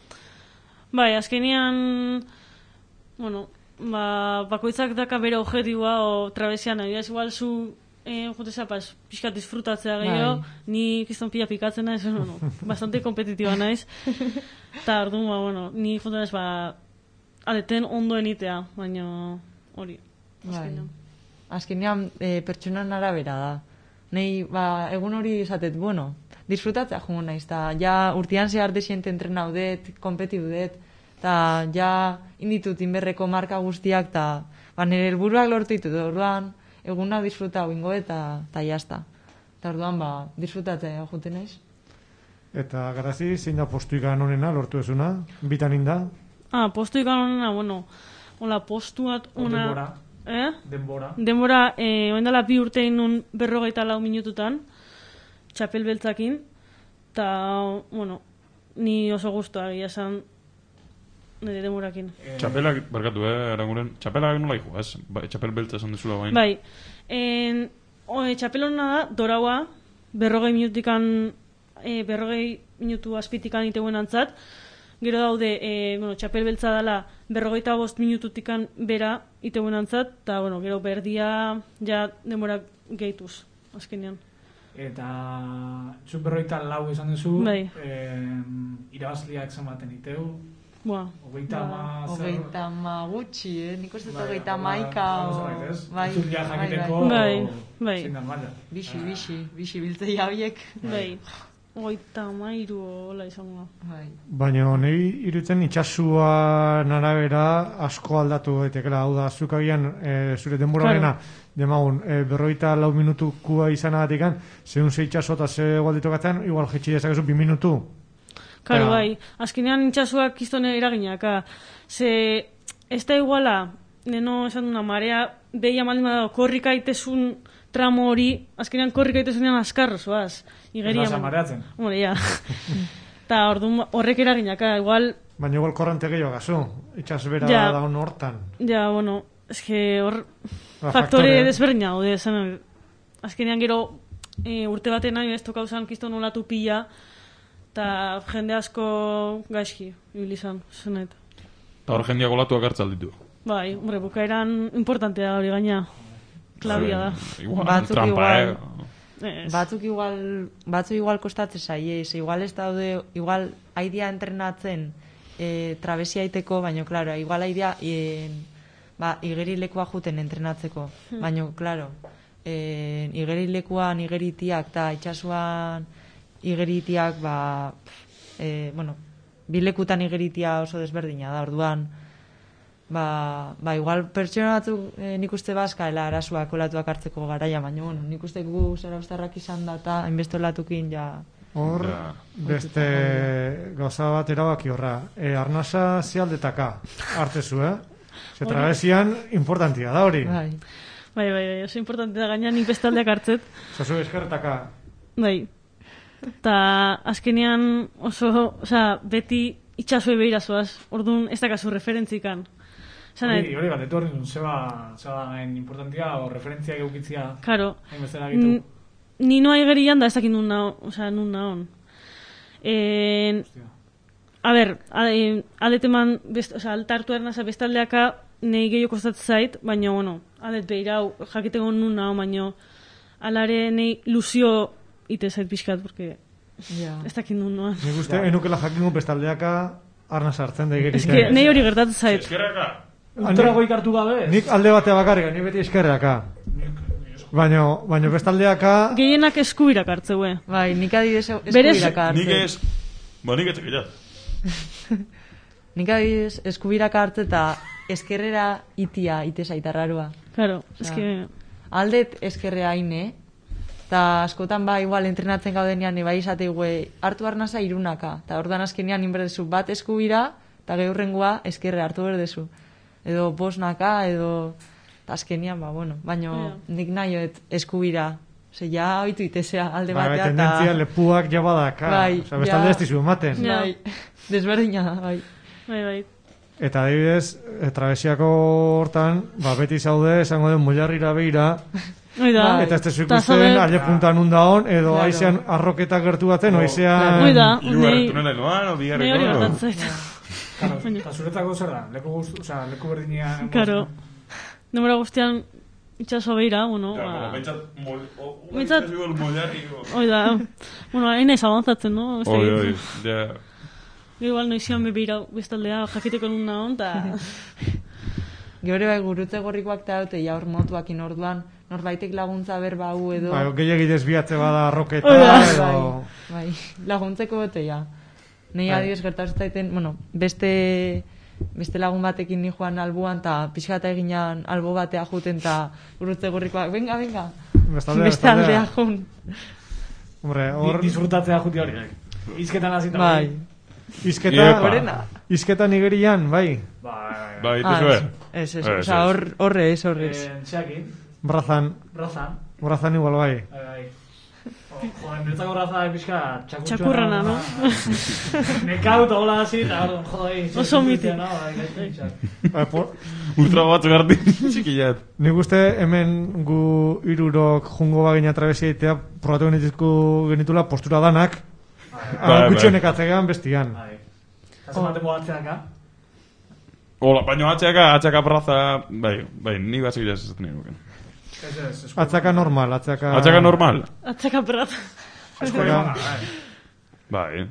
Bai, azkenean, bueno, ba, bakoitzak daka bere objetiboa o travesian, adibidez, igual zu eh, juteza, pas, pixkat disfrutatzea gehiago, Bai. ni kiston pila pikatzen naiz, bueno, bastante kompetitiba naiz, eta orduan, ba, bueno, ni jutez, ba, aleten ondo enitea, baina hori, Bai. azkenean. Azkenean e, pertsonan arabera da. Nei, ba, egun hori esatet, bueno, disfrutatzea jungo naiz, eta ja urtean zehar desiente entrenau dut, kompetiu dut, eta ja inditut inberreko marka guztiak, eta ba, nire helburuak lortu ditut, orduan eguna disfrutau ingo eta eta jazta. Eta orduan, ba, disfrutatzea juten naiz. Eta garazi, zein da postuikan honena lortu ezuna? Bitan inda? Ah, postu ikanonena, bueno, hola, postu bat, una... Denbora. Eh? Denbora. Denbora, eh, oendala bi urte inun berrogeita lau minututan, txapel beltzakin, eta, bueno, ni oso guztua, egia esan, nire denborakin. Txapelak, barkatu, eh, Aranguren, txapelak nola iku, ez? Ba, txapel beltza esan dezula bain. Bai, en, o, e, txapel hona da, doraua, berrogei minutikan, e, berrogei minutu azpitikan iteuen antzat, gero daude, e, bueno, txapel beltza dela berrogeita bost minututikan bera iteuen antzat, eta, bueno, gero berdia ja denbora gehituz, azkenean. Eta zuk berroita lau izan duzu, Bai. eh, irabazliak zenbaten iteu, Boa. hogeita Ba, ama zer... Hogeita ma gutxi, eh? Nik uste dut Bai, hogeita ba, maika, ba, o... zerbait, ez? Bai, Ez dut ja bai, jakiteko bai. Bai, zein da maila. Bixi, bixi, bixi biltzei abiek. Bai, hogeita mairu hola izango. Bai. Baina nahi irutzen itxasuan arabera asko aldatu daitekela, hau da, zuk agian e, zure denborarena, demagun, e, berroita lau minutukua izanagatik, zehun ze itxaso eta ze gualditokatzen, igual jetxi dezakezu bi minutu. Karo, Eta- bai, azkenean itxasuak kiztone eraginaka. Ze, ez da iguala, neno esan duna, marea, behia maldin badago, korrika itezun tramo hori, azkenean korrika itezunean askarro, zoaz. Igeria. Zoaz amareatzen. Hombre, ja. Eta orduan horrek eraginaka, igual, Baina igual korrante gehiago gazu, itxas bera Ja. da hon hortan. ja, bueno, eske hor, Ba, faktore faktore. desberdina daude, esan, azkenean gero e, urte baten nahi, ez tokauzan kiston olatu pila, eta jende asko gaizki, ibilizan, zenet. Eta hor jendiak olatuak hartzal ditu. Bai, hombre, bukaeran importantea da hori gaina. Klabia da. Igual, Batzuk trampa, igual- eh? Ez. Batzuk igual, batzu igual kostatzen zaie, ze igual ez daude, igual aidia entrenatzen e, trabesia aiteko, baina, klaro, igual aidia e, ba, igerilekua juten entrenatzeko, Hmm. baina, klaro, e, igerilekuan igeritiak eta itxasuan igeritiak, ba, e, bueno, bilekutan igeritia oso desberdina da, orduan, ba, ba igual pertsona batzuk e, nik uste bazkaela arasuak olatuak hartzeko garaia, baina, bueno, nik uste gu zaraustarrak izan da eta hainbeste olatukin ja... Hor, Ja. beste gauza bat erabaki horra. E, arnasa zialdetaka hartzezu, eh? Ze travesian importantia da hori. Bai. Bai, bai, bai, oso importante da gaina nik bestaldeak hartzet. Zazu eskerretaka. Bai. Ta azkenean oso, osea, beti itxasue behirazoaz, orduan ez dakazu referentzikan. Esan Hori, nahi, hori bat, etorri nun, zeba, zeba gain importantia o referentziak eukitzia karo, hainbeste egitu. n- ni noa igerian da ez dakit nun naon, osea, nun naon. En, a ber, aldeteman, osea, altartu ernaza bestaldeaka nahi gehiago kostatzen zait, baina, bueno, aldet behirau, jakiteko nun naon, baina alare nahi luzio ite zait pixkat, porque Ja. ez dakit nun noan. Nik uste, enukela jakingo bestaldeaka arnaz hartzen da Ez igeritzen. que nahi hori gertatzen zait. Eskerraka! Ultragoik hartu gabe? Nik alde batea bakarrik, nik beti eskerreaka. Baina, baina bestaldeaka... Gehienak eskubirak hartzeue. Bai, nik adidez Berez- eskubirak hartzen. Nik ez... Ba, nik etxek ja. Nik adidez eskubirak hartzen eta eskerrera itia, ite zaitarrarua. Claro, es Ja. que... Aldet eskerrea haine, eta askotan ba, igual entrenatzen gaudenean, bai izate gue, hartu arnaza irunaka, eta orduan azkenean inberdezu bat eskubira, eta geurrengoa eskerre hartu berdezu. Edo bosnaka, edo... Eta azkenean, ba, bueno, baino Ja. nik nahioet eskubira Ose, ja oitu itezea alde Bai, bai, batea. tendentzia lepuak jabadaka. Bai, Osa, bestalde ja. ez dizu ematen. Bai, desberdina da, bai. Bai, bai. Eta adibidez, e, travesiako hortan, ba, beti zaude, esango den, mularrira beira, Hoi da. eta ez tezu Ta ikusten, zabe- ale puntan unda hon, edo Claro. aizean arroketak gertu baten, oizean... Hoi da. Hirugarren Nei- tunela noan, o Nei bigarren hori noan. gertatzen zait. Claro, Baina. eta zuretako zer da? Leku guztu, o sea, leku berdinean... Karo. Denbora guztian itxaso beira, bueno, Ja, ba... Bentsat, mol... Bentsat- Bentsat... Molarriko. Hoi da. Bueno, hain naiz avanzatzen, no? Ez Oi, dakit. oi, ja... Igual noizian bebeira bestaldea jakiteko nun nahon, eta... Geure bai gurutze gorrikoak eta dute ja hor motuakin orduan, norbaitek laguntza berba hu edo... Ba, gehiagi desbiatze bada arroketa, Hoi da. edo... Bai, laguntzeko dute ja. Nei Bai. adibidez gertatu zaiten, bueno, beste beste lagun batekin ni joan albuan eta pixkata eginan albo batea juten eta gurutze gorrikoak, venga, venga. Bestaldea, Beste aldea bestaldea. jun. Hombre, hor... Di, disfrutatzea juti hori. Izketan hasita. Bai. Izketa... Iepa. Gorena. Izketa nigerian, bai. Bai, Bai, Ah, itezue. Ez, ez, Ez, oza, ez. hor, horre ez, horre ez. Eh, Txaki, Brazan, Razan. brazan igual bai. Bai, bai. Joder, niretzako raza pixka txakurtxoa. Txakurrana, no? Nekau eta hola hasi, eta hor, jodei. Oso miti. Ba, por... Ultra batzu garti, txikilat. Nik uste hemen gu irurok jungo bagina trabesia itea probatu genituzku genitula postura danak, Bai, gutxonek atzegan bestian. Bai. Eta zematen moatzeaka. Hola, baino atxaka, atxaka braza... Bai, bai, ni bat segidaz ez zaten eguken. Ez ez, esku. Atzaka normal, atzaka... Atxaka normal? Atzaka perrat. Esku egona, bai. Bai.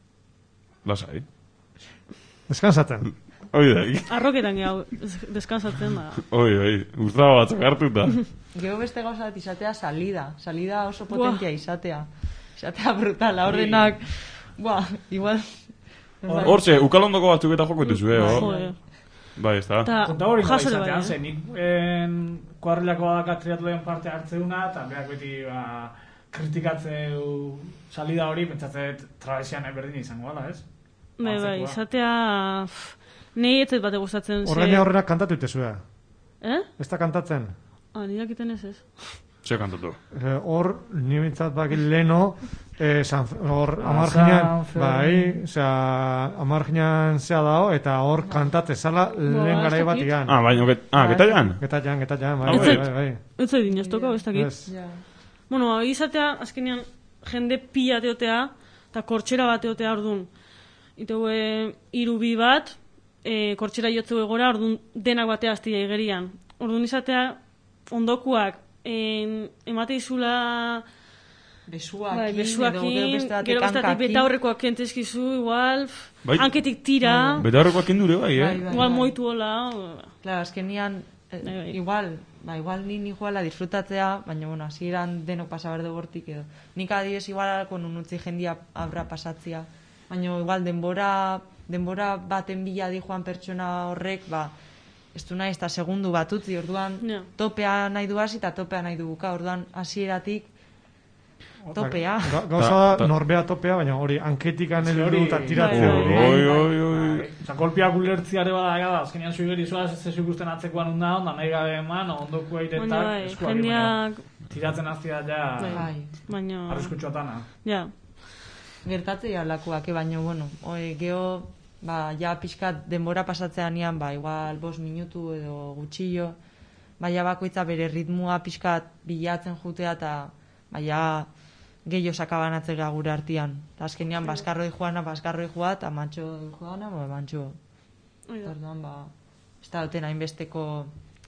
Lasai. Deskansatzen. Oi da, Arroketan gehiago deskansatzen da. oi, oi, gustaba batzak hartuta. Gero beste gauza bat izatea salida. Salida oso potentia izatea. Izatea brutala, ordenak... Buah, igual... Hortxe, ukalondoko batzuk eta joko dituzu, eh, hor? Joder. Bai, ez da. Ta Konta hori nola jasore bai, izatean, eh? zen nik en, kuadrilako triatloen parte hartzeuna, eta berak beti ba, kritikatzeu salida hori, pentsatzet trabesian berdin izango gala, ez? Bai, bai, Antzekoa. izatea... pff, Nei ez zait bate gustatzen. ze- Horreina horrena kantatu itezua. Eh? Ez da kantatzen. Ah, nirak iten ez ez. Ze kantatu. Eh, Hor, ni bintzat bakit leno, eh, San- hor Ah, amarginan, San bai, osea, amarginan zea dao, eta hor kantate zala lehen ez garai dakit. batigan. Ah, baino, get, ah, getaian? Getaian, getaian, bai, Ah, bai, bai. bai, bai. Ez zait dinoztoko, ez dakit. Ez. Ja. Bueno, hori izatea, azkenean, jende pila teotea, eta kortxera bat teotea orduan. Iteu, e, iru bi bat, e, kortxera jotzeu egora, orduan denak batea aztia igerian. Orduan izatea, ondokuak, en, emate izula... Besuakin, Bai, edo besuakin, gero beste batek gero bestatik hankakin. beta horrekoak kentezkizu, igual, pff, Bai. hanketik tira, Beta horrekoak indure bai, eh? Bai, bai. igual moitu hola. Claro, azkenian, eh, Bai, bai. igual, ba, igual ni ni joala disfrutatzea, baina, bueno, hasieran denok pasa behar dugu hortik edo. Nik adibidez igual alko nun utzi jendia abra pasatzea, baina igual denbora, denbora baten bila di joan pertsona horrek, ba, ez du nahi, ez da segundu bat utzi, orduan Ja. topea nahi du hasi eta topea nahi du buka, orduan hasieratik topea. Ga- Gauza Ta- da ta- norbea topea, baina hori hanketikan Hori- heldu eta tiratze Bai, hori. bai. Oi, oi, oi. Osa, kolpiak ulertziare bada gara, azkenean zu igeri zuaz, ez zezu ikusten atzekoan onda, onda nahi gabe eman, ondoko Baina eiretak, bai, eskuak jendeak, tiratzen aztia ja, Bai. baina, arriskutsuatana. ja, Gertatzei alakoak, eh, baina, bueno, oe, geho, ba, ja pixkat denbora pasatzean nian, ba, igual bos minutu edo gutxillo, ba, ja bakoitza bere ritmua pixkat bilatzen jutea, eta, ba, ja, gehiago sakabanatzea gure artian. Ta azkenean, baskarroi joana, baskarroi joa, eta mantxo joana, ba, mantxo. Hori da. Orduan, ba, ez da duten hainbesteko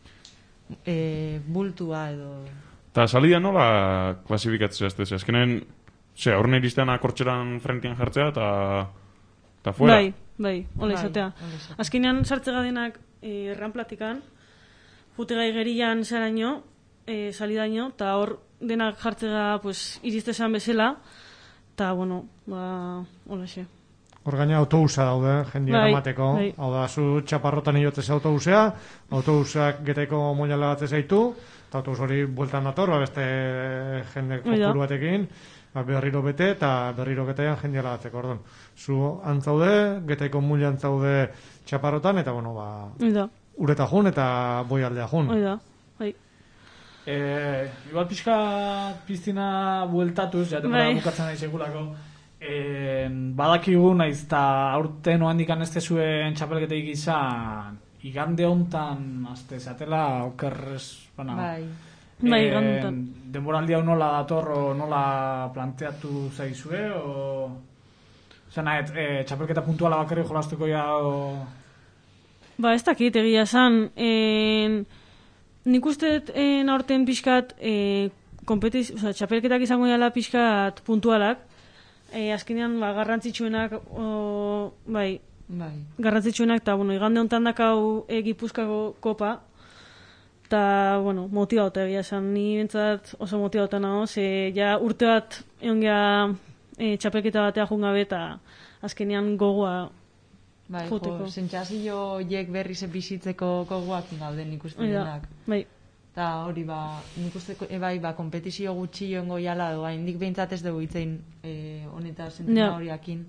e, bultua edo... Ta salida nola klasifikatzea ez duz? Azkenen, ze, aurren iristean akortxeran frentian jartzea, eta... eta fuera. bai, bai, hola Bai, izatea. hola izatea. Azkenean sartze gadenak eh, erranplatikan, jutegai gerian zaraino, eh, salidaino, eta hor denak jartzega pues, iristezan bezala, eta, bueno, ba, hola xe. Hor gaina autobusa daude, jendia Bai, eramateko. bai. Hau da, zu txaparrotan iotzez autobusea, autobusak geteko moiala bat zaitu, eta autobus hori bueltan dator, ba, beste jende Hoi da. kopuru batekin, ba, berriro bete eta berriro getaian jendia lagatzeko. Orduan, zu antzaude, geteko muila antzaude txaparrotan, eta bueno, ba, Hoi da, ureta jun eta boi aldea jun. hoi da, bai. Eh, igual pixka piztina bueltatuz, ja temporada Bai. bukatzen nahi sekulako. Eh, badakigu naiz eta aurten oandikan ez zuen txapelketeik izan, igande hontan azte zatela okerrez, bana. Bai. Bai, Eh, igande hontan. denboraldi hau nola dator, o nola planteatu zaizue, o... Osa nahet, eh, txapelketa puntuala bakarri jolaztuko ja, o... Ba, ez dakit egia esan, en, nik uste dut en, aurten pixkat, e, kompetiz, oza, txapelketak izango dela pixkat puntualak, e, azkenean ba, garrantzitsuenak, o, bai, Bai. garrantzitsuenak, eta, bueno, igande honetan dakau e, Gipuzkoako kopa, eta, bueno, motibauta egia esan, ni bentsat oso motibauta nago, ze ja urte bat egon geha e, txapelketa batea jungabe, eta azkenean gogoa Bai, Joteko. jo, sentsazio horiek berriz bizitzeko gogoak gauden nik uste Oida, denak. bai. Eta hori ba, nik uste e, bai, ba, kompetizio gutxi joango jala, doa, indik behintzat ez dugu itzein e, honetaz entrena Ja. horiakin.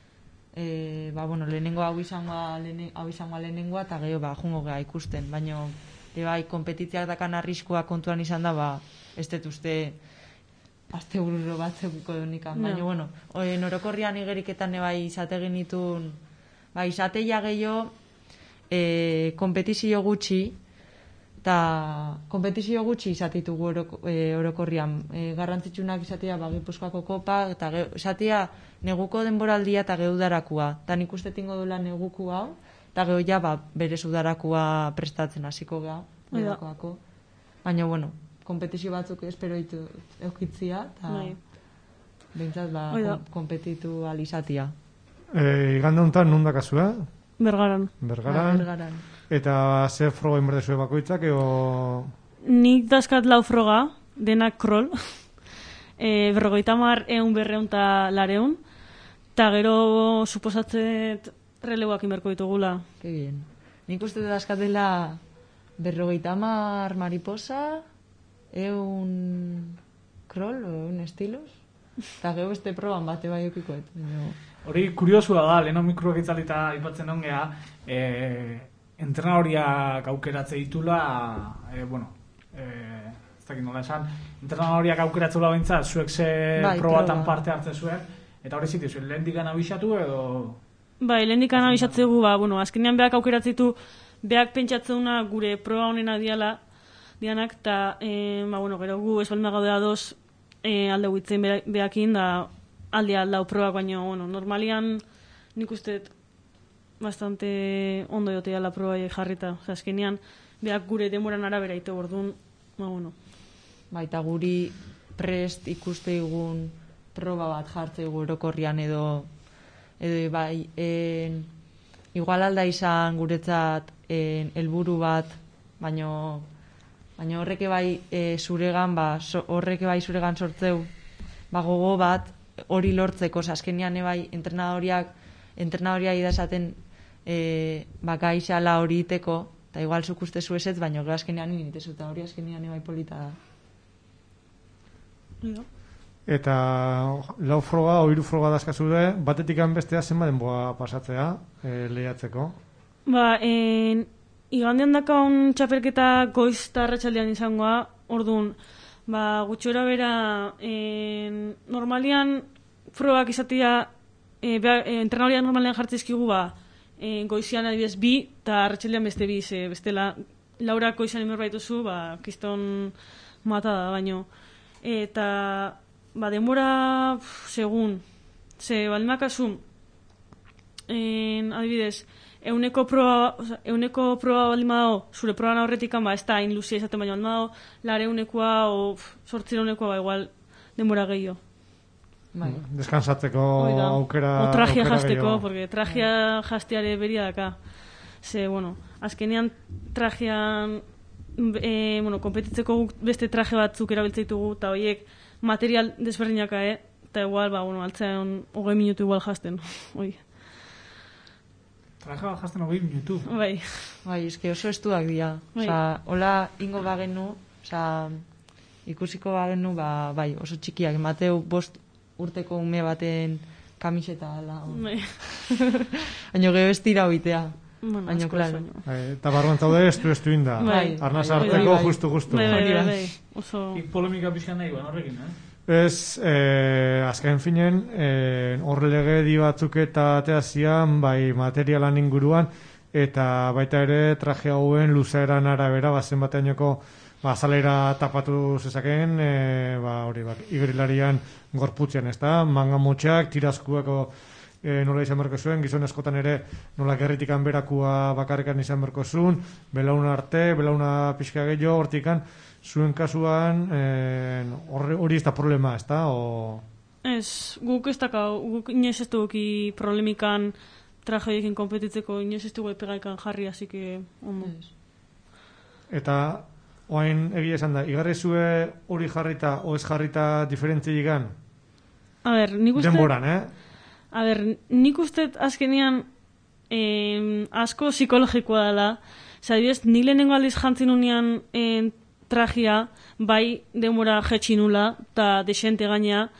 E, ba, bueno, lehenengo hau izangoa, lehene, hau izangoa lehenengoa, eta geho, ba, jungo geha ikusten. Baina, e, bai, kompetitziak dakan arriskua kontuan izan da, ba, ez dut uste azte bururo bat zeukuko dunikan. Baina, Ja. bueno, oen orokorrian igeriketan e, bai, izate genitun, ba, izateia gehiago, e, kompetizio gutxi, eta kompetizio gutxi izatitugu oroko, e, orokorrian. E, garrantzitsunak izatea ba, Gipuzkoako kopa, eta ge, izatea neguko denboraldia eta geudarakua. Eta nik uste tingo dula neguku hau, eta geho ja ba, bere udarakua prestatzen hasiko geha, Oida. udakoako. Baina, bueno, kompetizio batzuk espero ditu eukitzia, eta Bai. behintzat ba, Oida. kom, kompetitu alizatia. E, igande honetan nun dakazua? Bergaran. Bergaran. Bergaran. Eta ze froga inberdezue bakoitzak, eo... Nik dazkat lau froga, denak krol, e, berrogeita mar eun berreun eta lareun, eta gero suposatzet releuak inberko ditugula. Que bien. Nik uste dut askatela berrogeita mar mariposa, eun krol, o eun estilos, eta gero beste proban bate bai okikoet. No. Hori kuriosua da, leheno mikroak itzalita ipatzen ongea, eh, entrenadoriak aukeratze ditula, eh, bueno, eh, ez dakit nola esan, entrenadoriak aukeratzula behintzat, zuek ze Bai, probatan proba. parte hartzen zuen, eta hori zitu zuen, lehen digan abisatu edo... Bai, lehen dikan abisatzegu, ba, bueno, azkenean beak aukeratzitu, beak pentsatzeuna gure proba honena diala, dianak, eta, e, ba, bueno, gero gu esbalma gaudea doz e, alde guitzen be, beakin, da alde aldau probak, baina, bueno, normalian nik uste dut bastante ondo jotea la proba jarrita, oza, azkenean beak gure demoran arabera ito orduan, ba, bueno. Baita guri prest ikuste igun proba bat jartze orokorrian edo edo bai en, igual alda izan guretzat en, helburu bat, baino baina horreke bai e, zuregan ba, so, horreke bai zuregan sortzeu ba, gogo bat hori lortzeko, azkenean bai entrenadoriak entrenadoria ida esaten e, ba, gaixala hori iteko, eta igual zuk uste zuezetz, baina gero azkenean nintezu, eta hori azkenean bai polita da. Ja. Eta lau froga, o hiru froga dazkazude, batetik bestea zenba denboa pasatzea e, lehiatzeko. Ba, en, igandean dakaun txapelketa goiz eta arratsaldean izangoa, orduan, ba, gutxora bera, en, normalian frogak izatea, e, beha, e, entrenadoria normalian jartzizkigu, ba, e, goizian adibidez bi, eta arratsaldean beste bi, ze bestela, Laura goizan emer baituzu, ba, kiston mata da, baino. Eta, ba, denbora, pf, segun, ze, baldimakazu, en, adibidez, euneko proba, oza, euneko proba baldin badago, zure proban aurretikan, ba, ez da, hain luzia izaten baino baldin badago, lare eunekoa, o, sortzireunekoa, ba, igual, denbora gehiago. Bai. Deskansatzeko Hoi da. aukera... O tragia aukera jasteko, gehiago. porque tragia jasteare beria daka. Ze, bueno, azkenean trajean, e, bueno, kompetitzeko guk beste traje batzuk erabiltzeitugu, eta horiek material desberdinaka, eh? Eta igual, ba, bueno, altzean hogei minutu igual jasten. Oi. Traja jazten hogei minutu. Bai. Bai, eske oso estuak dira. Bai. Osa, hola ingo bagenu, osa, ikusiko bagenu, ba, bai, oso txikiak, emateu bost urteko ume baten kamiseta dela. Bai. Baina gero ez tira oitea. Bueno, Baina, asko claro. ez baino. Bai, eta barruan zaude estu estu inda. Bai. Arnaz Bai, bai, arteko bai. justu justu. Bai, bai, Hori bai, bai. bai. Oso... Ik polemika pixkan nahi, horrekin, eh? Ez, eh, azken finen, eh, horre legedi batzuk eta ateazian, bai materialan inguruan, eta baita ere traje hauen luzeeran arabera, bazen bateainoko ba, azalera tapatu zezaken, e, ba, hori, ba, igerilarian gorputzean, ez da, manga motxak, tirazkuako e, nola izan berko zuen, gizon askotan ere nola gerritikan berakua bakarrikan izan berko zuen, belauna arte, belauna pixka gehiago, hortikan, zuen kasuan hori e, ez da problema, ez da? O... Ez, guk ez dakau, guk inoiz ez duguki problemikan trajeekin konpetitzeko, inoiz ez dugu epegaikan jarri, así que, ondo. Eta, oain egia esan da, igarri zue hori jarrita, o ez jarrita diferentziigan? A ber, nik uste... Denboran, eh? A ber, nik uste azkenean eh, asko psikologikoa dela. Zer, adibidez, nik lehenengo aldiz jantzin unean eh, trajea, bai denbora jetxi nula, eta desente gainea,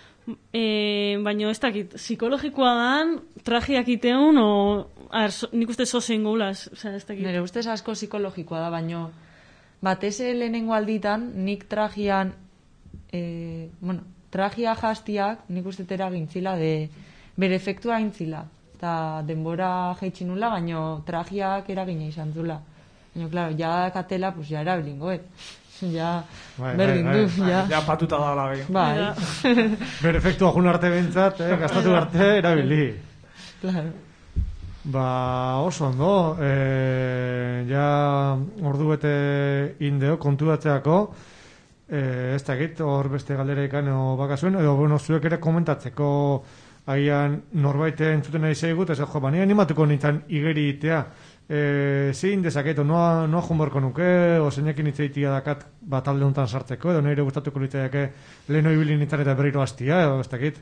eh, baina ez dakit, psikologikoa dan, trajeak iteun, o, a ber, so, nik uste zozen goulaz, ez dakit. Nire ustez asko psikologikoa da, baino batez lehenengo alditan, nik trajian, e, bueno, trajia jastiak, nik uste eragintzila, de, bere efektua aintzila. Eta denbora jaitsi nula, baino trajiak eragina izan zula. Baina, klaro, ja katela, pues, ja erabilingoet. Ja, bai, berdin bai, du, bai. ja. Ja patuta da la bai. Bai. Bere efektua jun arte bentsat, eh, gastatu arte erabili. Claro. Ba, oso ondo, e, ja ordu bete indeo kontudatzeako, e, ez dakit, hor beste galderekan o bakazuen, edo, bueno, zuek ere komentatzeko agian norbaite entzuten nahi zeigut, ez jo, bani animatuko nintzen igeri itea, e, zein dezaket, noa, noa jumborko nuke, o zeinekin itzeitia dakat bat alde honetan sartzeko, edo nire gustatuko litzaiake leheno ibili nintzen eta berriro hastia, edo ez dakit.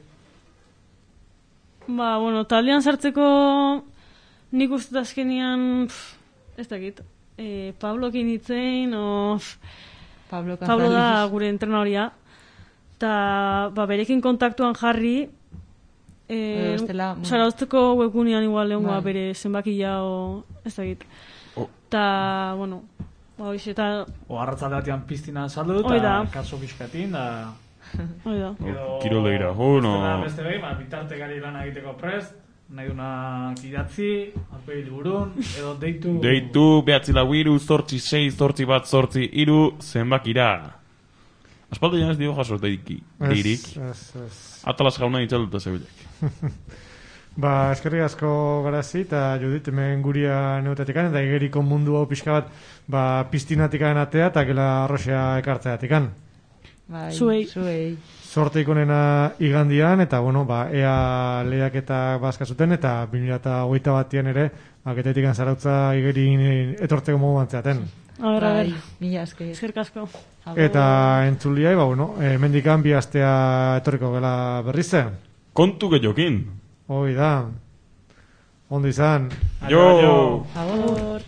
Ba, bueno, taldean sartzeko nik uste azkenian, ez dakit, e, Pablokin itzein, o... Pablo, Pablo da gure entrenadoria, eta ba, berekin kontaktuan jarri, e, bestela, bueno. Zarauzteko webgunean igual lehengoa Bai. bere zenbakia, o ez dakit. Oh. Eta, bueno, ba, hoxe, eta... O arratzalde batean piztina saldu, Hoi da. eta kaso pixkatin, da... Hoi da. Edo- Kiroldegira, jo, no. Bestela, beste behin, ba, bitartekari lan egiteko prest, nahi dunak idatzi, aurpegi liburun, edo deitu... Deitu, behatzi lau iru, zortzi sei, zortzi bat, zortzi iru, zenbakira. Aspaldi janez dio jaso deiki, deirik. Ez, ez. Atalas jauna itxalduta zebilek. Ba, eskerrik asko Garazi eta Judit hemen guria neutatikan, eta igeriko mundu hau pixka bat, ba, piztinatikan atea eta gela arroxea ekartzeatikan. Bai, Zuei. Zuei. Sorte ikonena igandian, eta, bueno, ba, ea lehiaketak bazka zuten, eta bi mila hogeita batian ere, aketetikan zarautza igerin etortzeko modu bantzeaten. A ber, a ber, Bai, mila esker. eskerrik asko. Agur. Eta entzuliai, ba, bueno, e, mendikan bi astea etorriko gela berriz zen. Kontu gehiokin. Hoi da. Ondo izan. Jo! Agur.